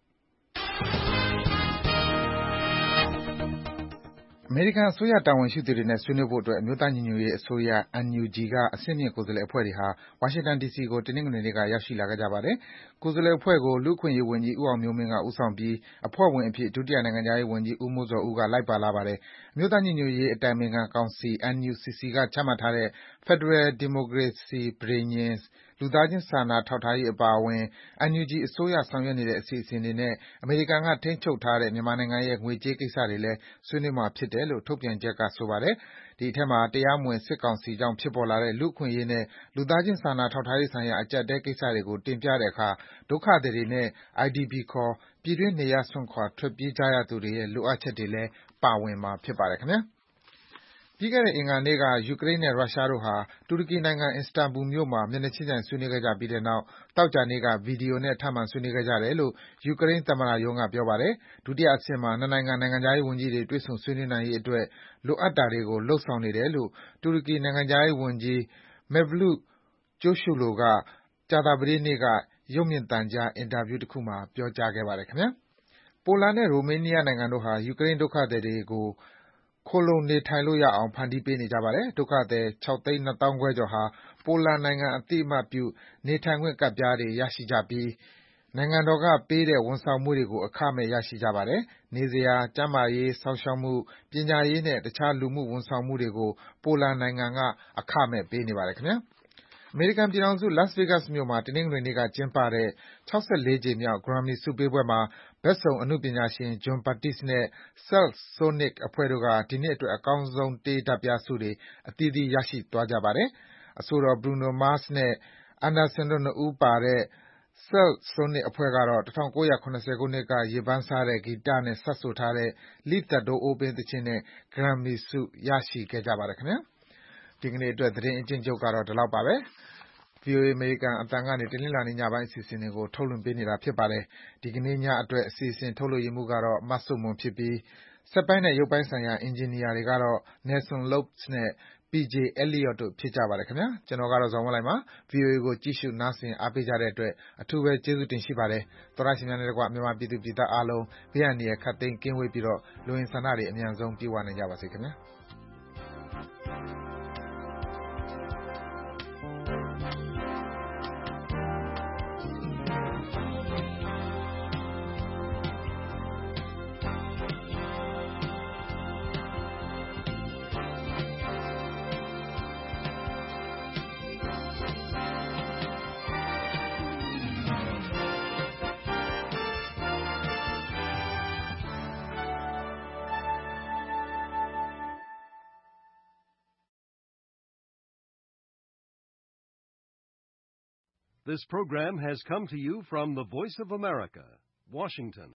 အမေရိကန်အစိုးရတာဝန်ရှိသူတွေနဲ့ဆွေးနွေးဖို့အတွက်အမျိုးသားညီညွတ်ရေးအစိုးရ N U G ကအဆင့်မြင့်ကိုယ်စားလှယ်အဖွဲ့တွေဟာဝါရှင်တန် ဒီစီကိုတနင်္ဂနွေနေ့ကရောက်ရှိလာခဲ့ကြပါတယ်။ကိုယ်စားလှယ်အဖွဲ့ကိုလူ့အခွင့်အရေးဝန်ကြီးဦးအောင်မျိုးမင်းကဦးဆောင်ပြီးအဖွဲ့ဝင်အဖြစ်ဒုတိယနိုင်ငံခြားရေးဝန်ကြီးဦးမိုးဇော်ဦးကလိုက်ပါလာပါတယ်။အမျိုးသားညီညွတ်ရေးအတိုင်ပင်ခံကောင်စီ N U C C ကချမှတ်ထားတဲ့ Federal Democracy ပဋိညာဉ်လူသားချင်းစာနာထောက်ထားရေးအပါအဝင် N U G အစိုးရဆောင်ရွက်နေတဲ့အစီအစဉ်တွေနဲ့အမေရိကန်ကထိန်းချုပ်ထားတဲ့မြန်မာနိုင်ငံရဲ့ငွေကြေးကိစ္စတွေလည်းဆွေးနွေးမှာဖြစ်တယ်လို့ထုတ်ပြန်ချက်ကဆိုပါတယ်။ဒီအထဲမှာတရားမဝင်စစ်ကောင်စီကြောင့်ဖြစ်ပေါ်လာတဲ့လူ့အခွင့်အရေးနဲ့လူသားချင်းစာနာထောက်ထားရေးဆိုင်ရာအကျပ်အတည်းကိစ္စတွေကိုတင်ပြတဲ့အခါဒုက္ခသည်တွေနဲ့ I D P ခေါ်ပြည်တွင်းနေရပ်စွန့်ခွာထွက်ပြေးကြရသူတွေရဲ့လိုအပ်ချက်တွေလည်းပါဝင်မှာဖြစ်ပါတယ်ခင်ဗျာ။ပြီးခဲ့တဲ့အင်္ဂါနေ့ကယူကရိန်းနဲ့ရုရှားတို့ဟာတူရကီနိုင်ငံအစ္စတန်ဘူလ်မြို့မှာမျက်နှာချင်းဆိုင်ဆွေးနွေးခဲ့ကြပြီးတဲ့နောက်သောကြာနေ့ကဗီဒီယိုနဲ့ထပ်မံဆွေးနွေးခဲ့ကြတယ်လို့ယူကရိန်းသမ္မတရုံးကပြောပါတယ်။ဒုတိယအဆင့်မှာနှစ်နိုင်ငံနိုင်ငံခြားရေးဝန်ကြီးတွေတွေ့ဆုံဆွေးနွေးနိုင်ရေးအတွက်လိုအပ်တာတွေကိုလုပ်ဆောင်နေတယ်လို့တူရကီနိုင်ငံခြားရေးဝန်ကြီး Mevlut Cavusoglu ကကြာသပတေးနေ့ကရုပ်မြင်သံကြားအင်တာဗျူးတခုမှာပြောကြားခဲ့ပါတယ်ခင်ဗျာ။ပိုလန်နဲ့ရိုမေးနီးယားနိုင်ငံတို့ဟာယူကရိန်းဒုက္ခသည်တွေကိုခိုလှုံနေထိုင်လို့ရအောင်ဖန်တီးပေးနေကြပါတယ်။ဒုက္ခသည်၆သိန်း၂သောင်းခွဲကျော်ဟာပိုလန်နိုင်ငံအသိအမှတ်ပြုနေထိုင်ခွင့်ကဒ်ပြားတွေရရှိကြပြီးနိုင်ငံတော်ကပေးတဲ့ဝန်ဆောင်မှုတွေကိုအခမဲ့ရရှိကြပါတယ်။နေစရာ၊ကျန်းမာရေးစောင့်ရှောက်မှု၊ပညာရေးနဲ့တခြားလူမှုဝန်ဆောင်မှုတွေကိုပိုလန်နိုင်ငံကအခမဲ့ပေးနေပါတယ်ခင်ဗျာ။အမေရိကန်ပြည်ထောင်စု Las Vegas မြို့မှာတနင်္ဂနွေနေ့ကကျင်းပတဲ့၆၄ကြိမ်မြောက် Grammy ဆုပေးပွဲမှာဘက်စုံအနုပညာရှင် Jon Batiste နဲ့ Silk Sonic အဖွဲ့တို့ကဒီနှစ်အတွက်အကောင်းဆုံးတေးဓာတ်ပြဆုတွေအသီးသီးရရှိသွားကြပါတယ်။အဆိုတော် Bruno Mars နဲ့ Anderson တို့နှစ်ဦးပါတဲ့ Silk Sonic အဖွဲ့ကတော့၁၉၇၀ခုနှစ်ကရေပန်းစားတဲ့ဂီတနဲ့စပ်ဆိုထားတဲ့ Leave the Door Open သီချင်းနဲ့ Grammy ဆုရရှိခဲ့ကြပါတယ်ခင်ဗျာ။ဒီကနေ့အတွက်သတင်းအကျဉ်းချုပ်ကတော့ဒီလောက်ပါပဲ။ V O A အမေရိကန်အသံကနေတနင်္လာနေ့ညပိုင်းအစီအစဉ်တွေကိုထုတ်လွှင့်ပေးနေတာဖြစ်ပါတယ်။ဒီကနေ့ညအတွက်အစီအစဉ်ထုတ်လွှင့်ရေးမှူးကတော့မဆုမွန်ဖြစ်ပြီးစက်ပိုင်းနဲ့ရုပ်ပိုင်းဆိုင်ရာအင်ဂျင်နီယာတွေကတော့ Nelson Lopes နဲ့ပီ ဂျေ Elliot တို့ဖြစ်ကြပါတယ်ခင်ဗျာကျွန်တော်ကတော့ဇော်မလိုက်ပါ ဗွီအိုအေ ကိုကြည့်ရှုနားဆင်အားပေးကြတဲ့အတွက်အထူးပဲကျေးဇူးတင်ရှိပါတယ်သောရရှင်များနဲ့တကွမြန်မာပြည်သူပြည်သားအားလုံးဘေးအန္တရာယ်ခတ်သိမ်းကင်းဝေးပြီးတော့လူဝင်ဆန္ဒတွေအမြန်ဆုံးပြည့်ဝနိုင်ကြပါစေခင်ဗျာ This program has come to you from the Voice of America, Washington.